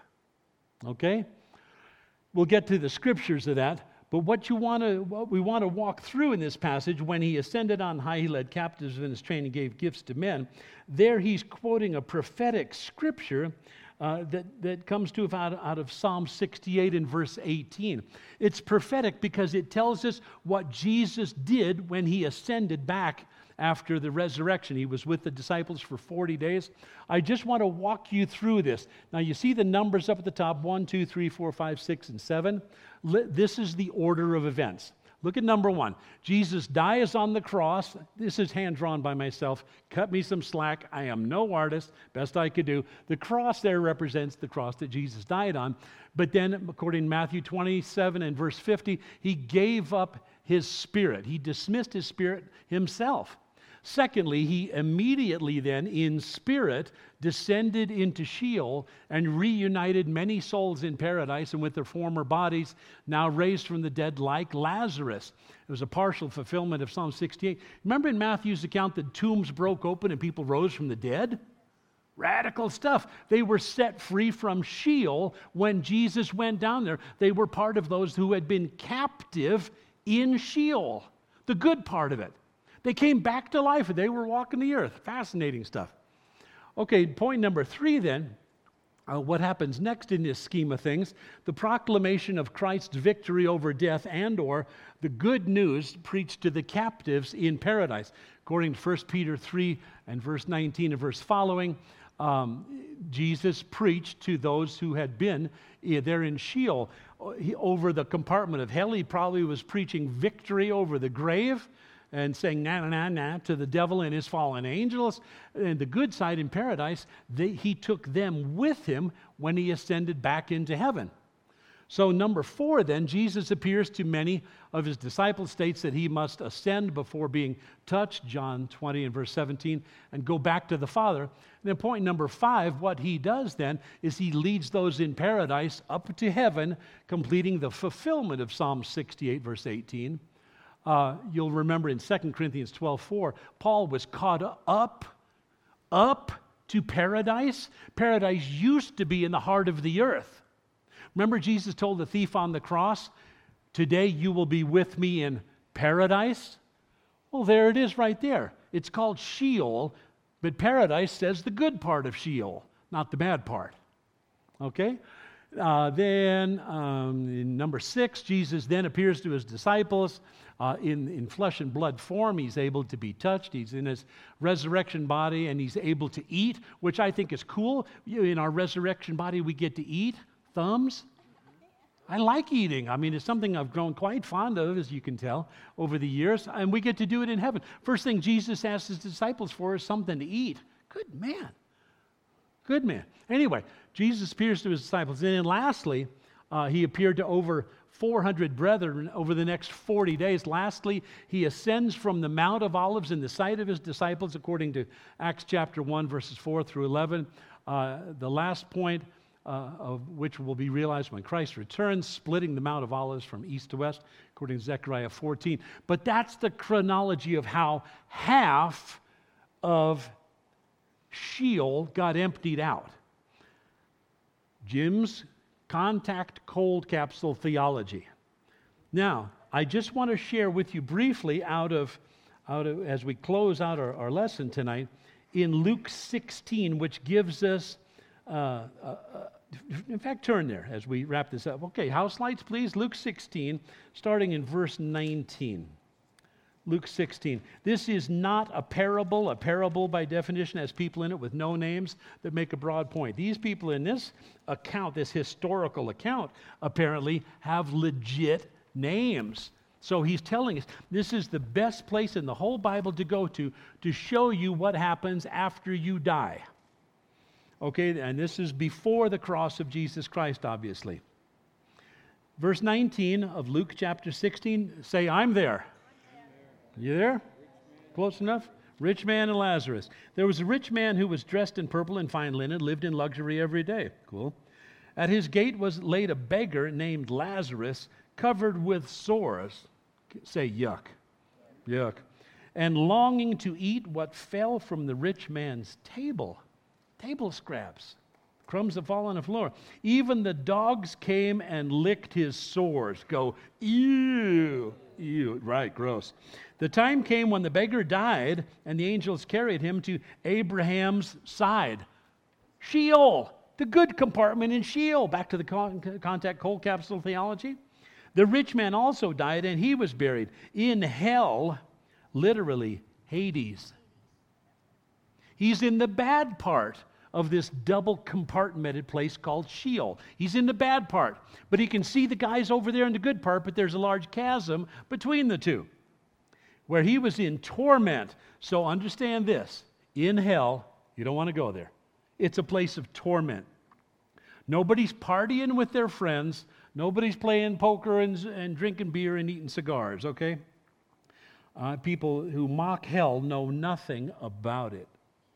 Okay? We'll get to the scriptures of that, but what we want to walk through in this passage, when he ascended on high, he led captives in his train and gave gifts to men. There he's quoting a prophetic scripture that comes to out of Psalm 68 and verse 18. It's prophetic because it tells us what Jesus did when he ascended back after the resurrection. He was with the disciples for 40 days. I just want to walk you through this. Now you see the numbers up at the top, 1, 2, 3, 4, 5, 6, and 7. This is the order of events. Look at number 1. Jesus dies on the cross. This is hand-drawn by myself. Cut me some slack. I am no artist. Best I could do. The cross there represents the cross that Jesus died on. But then, according to Matthew 27 and verse 50, he gave up his spirit. He dismissed his spirit himself. Secondly, he immediately then, in spirit, descended into Sheol and reunited many souls in paradise and with their former bodies, now raised from the dead like Lazarus. It was a partial fulfillment of Psalm 68. Remember in Matthew's account that tombs broke open and people rose from the dead? Radical stuff. They were set free from Sheol when Jesus went down there. They were part of those who had been captive in Sheol, the good part of it. They came back to life and they were walking the earth. Fascinating stuff. Okay, point number 3 then. What happens next in this scheme of things? The proclamation of Christ's victory over death and or the good news preached to the captives in paradise. According to 1 Peter 3 and verse 19 and verse following, Jesus preached to those who had been there in Sheol. Over the compartment of hell, he probably was preaching victory over the grave and saying na na na na to the devil and his fallen angels. And the good side in paradise, he took them with him when he ascended back into heaven. So number 4 then, Jesus appears to many of his disciples, states that he must ascend before being touched, John 20 and verse 17, and go back to the Father. And then point number 5, what he does then is he leads those in paradise up to heaven, completing the fulfillment of Psalm 68 verse 18. You'll remember in 2 Corinthians 12:4, Paul was caught up to paradise. Paradise used to be in the heart of the earth. Remember Jesus told the thief on the cross, today you will be with me in paradise? Well, there it is right there. It's called Sheol, but paradise says the good part of Sheol, not the bad part. Okay? Then in number 6, Jesus then appears to his disciples in flesh and blood form. He's able to be touched. He's in his resurrection body, and he's able to eat, which I think is cool. In our resurrection body, we get to eat thumbs. I like eating. I mean, it's something I've grown quite fond of, as you can tell, over the years, and we get to do it in heaven. First thing Jesus asked his disciples for is something to eat. Good man. Good man. Anyway, Jesus appears to his disciples. And then lastly, he appeared to over 400 brethren over the next 40 days. Lastly, he ascends from the Mount of Olives in the sight of his disciples, according to Acts chapter 1, verses 4 through 11. The last point of which will be realized when Christ returns, splitting the Mount of Olives from east to west, according to Zechariah 14. But that's the chronology of how half of Sheol got emptied out. Jim's contact cold capsule theology. Now, I just want to share with you briefly out of as we close out our lesson tonight, in Luke 16, which gives us in fact, turn there as we wrap this up. Okay, house lights, please. Luke 16, starting in verse 19. Luke 16. This is not a parable. A parable, by definition, has people in it with no names that make a broad point. These people in this account, this historical account, apparently have legit names. So he's telling us this is the best place in the whole Bible to go to show you what happens after you die. Okay, and this is before the cross of Jesus Christ, obviously. Verse 19 of Luke chapter 16, say, I'm there. You there? Close enough? Rich man and Lazarus. There was a rich man who was dressed in purple and fine linen, lived in luxury every day. Cool. At his gate was laid a beggar named Lazarus, covered with sores. Say, yuck. Yuck. And longing to eat what fell from the rich man's table. Table scraps, crumbs that fall on the floor. Even the dogs came and licked his sores. Go, ew, ew, right, gross. The time came when the beggar died, and the angels carried him to Abraham's side. Sheol, the good compartment in Sheol. Back to the contact cold capsule theology. The rich man also died, and he was buried in hell, literally Hades. He's in the bad part of this double compartmented place called Sheol. He's in the bad part, but he can see the guys over there in the good part, but there's a large chasm between the two, where he was in torment. So understand this, in hell, you don't want to go there. It's a place of torment. Nobody's partying with their friends. Nobody's playing poker and drinking beer and eating cigars, okay? People who mock hell know nothing about it.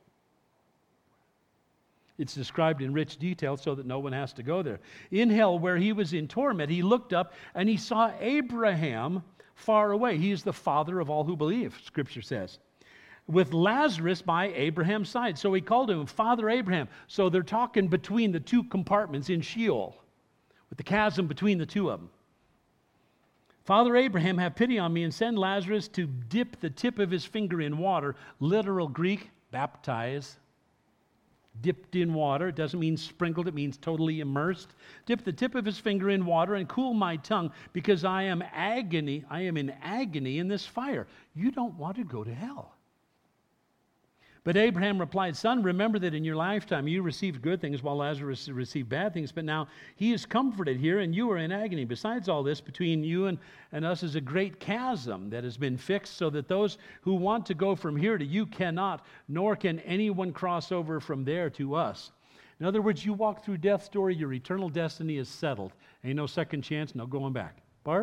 It's described in rich detail so that no one has to go there. In hell, where he was in torment, he looked up and he saw Abraham far away. He is the father of all who believe, Scripture says, with Lazarus by Abraham's side. So he called him Father Abraham. So they're talking between the two compartments in Sheol, with the chasm between the two of them. Father Abraham, have pity on me and send Lazarus to dip the tip of his finger in water. Literal Greek, baptize. Dipped in water. It doesn't mean sprinkled, it means totally immersed. Dip the tip of his finger in water and cool my tongue, because I am in agony in this fire. You don't want to go to hell. But Abraham replied, Son, remember that in your lifetime you received good things while Lazarus received bad things, but now he is comforted here and you are in agony. Besides all this, between you and us is a great chasm that has been fixed, so that those who want to go from here to you cannot, nor can anyone cross over from there to us. In other words, you walk through death's door, your eternal destiny is settled. Ain't no second chance, no going back. Barb?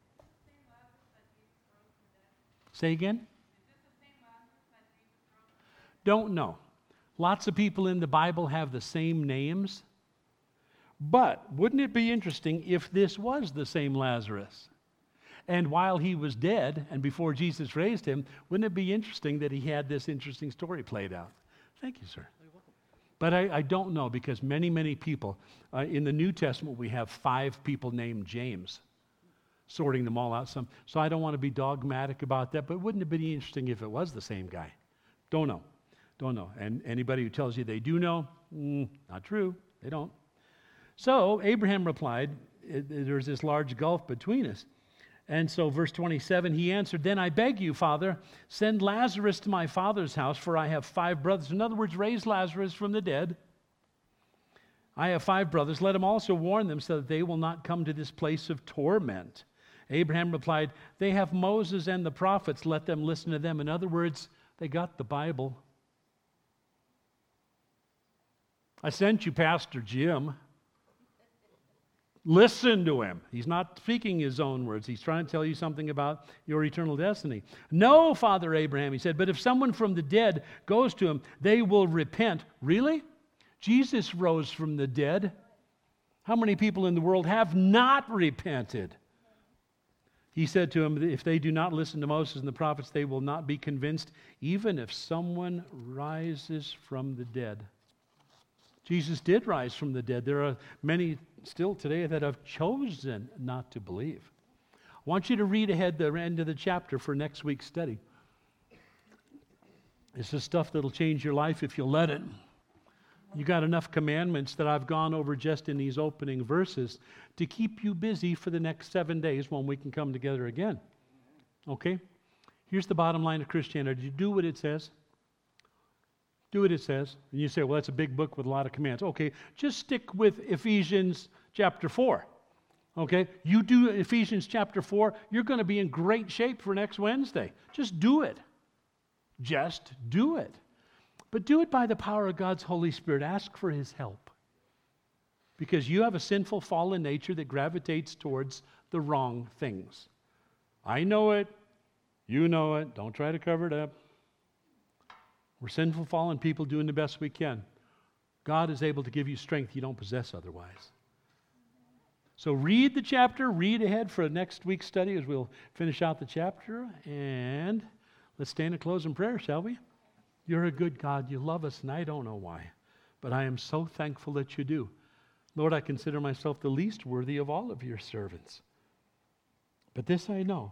Say again? Don't know. Lots of people in the Bible have the same names. But wouldn't it be interesting if this was the same Lazarus? And while he was dead and before Jesus raised him, wouldn't it be interesting that he had this interesting story played out? Thank you, sir. You're welcome. But I don't know, because many, many people, in the New Testament, we have 5 people named James, sorting them all out. So I don't want to be dogmatic about that, but wouldn't it be interesting if it was the same guy? Don't know. Don't know. And anybody who tells you they do know, not true. They don't. So Abraham replied, there's this large gulf between us. And so verse 27, he answered, Then I beg you, Father, send Lazarus to my father's house, for I have 5 brothers. In other words, raise Lazarus from the dead. I have 5 brothers. Let him also warn them so that they will not come to this place of torment. Abraham replied, they have Moses and the prophets. Let them listen to them. In other words, they got the Bible. I sent you Pastor Jim. Listen to him. He's not speaking his own words. He's trying to tell you something about your eternal destiny. No, Father Abraham, he said, but if someone from the dead goes to him, they will repent. Really? Jesus rose from the dead. How many people in the world have not repented? He said to him, if they do not listen to Moses and the prophets, they will not be convinced, even if someone rises from the dead. Jesus did rise from the dead. There are many still today that have chosen not to believe. I want you to read ahead the end of the chapter for next week's study. This is stuff that'll change your life if you'll let it. You got enough commandments that I've gone over just in these opening verses to keep you busy for the next 7 days when we can come together again. Okay? Here's the bottom line of Christianity. You do what it says. Do what it says. And you say, well, that's a big book with a lot of commands. Okay, just stick with Ephesians chapter 4. Okay? You do Ephesians chapter 4, you're going to be in great shape for next Wednesday. Just do it. Just do it. But do it by the power of God's Holy Spirit. Ask for His help. Because you have a sinful, fallen nature that gravitates towards the wrong things. I know it. You know it. Don't try to cover it up. We're sinful, fallen people doing the best we can. God is able to give you strength you don't possess otherwise. So read the chapter, read ahead for next week's study as we'll finish out the chapter. And let's stand and close in prayer, shall we? You're a good God. You love us, and I don't know why. But I am so thankful that you do. Lord, I consider myself the least worthy of all of your servants. But this I know.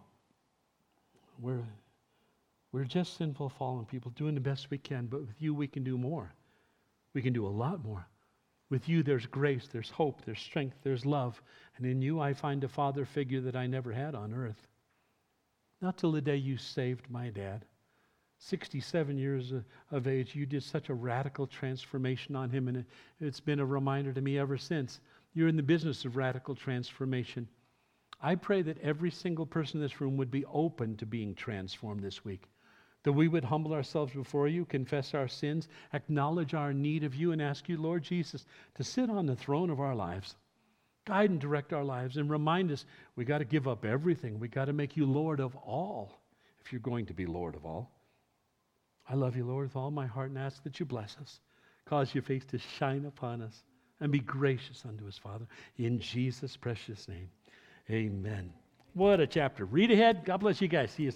We're just sinful, fallen people doing the best we can, but with you we can do more. We can do a lot more. With you there's grace, there's hope, there's strength, there's love. And in you I find a father figure that I never had on earth. Not till the day you saved my dad. 67 years of age, you did such a radical transformation on him, and it's been a reminder to me ever since. You're in the business of radical transformation. I pray that every single person in this room would be open to being transformed this week. That we would humble ourselves before you, confess our sins, acknowledge our need of you, and ask you, Lord Jesus, to sit on the throne of our lives. Guide and direct our lives, and remind us we got to give up everything. We got to make you Lord of all, if you're going to be Lord of all. I love you, Lord, with all my heart, and ask that you bless us. Cause your face to shine upon us, and be gracious unto us, Father. In Jesus' precious name, amen. What a chapter. Read ahead. God bless you guys. See you soon.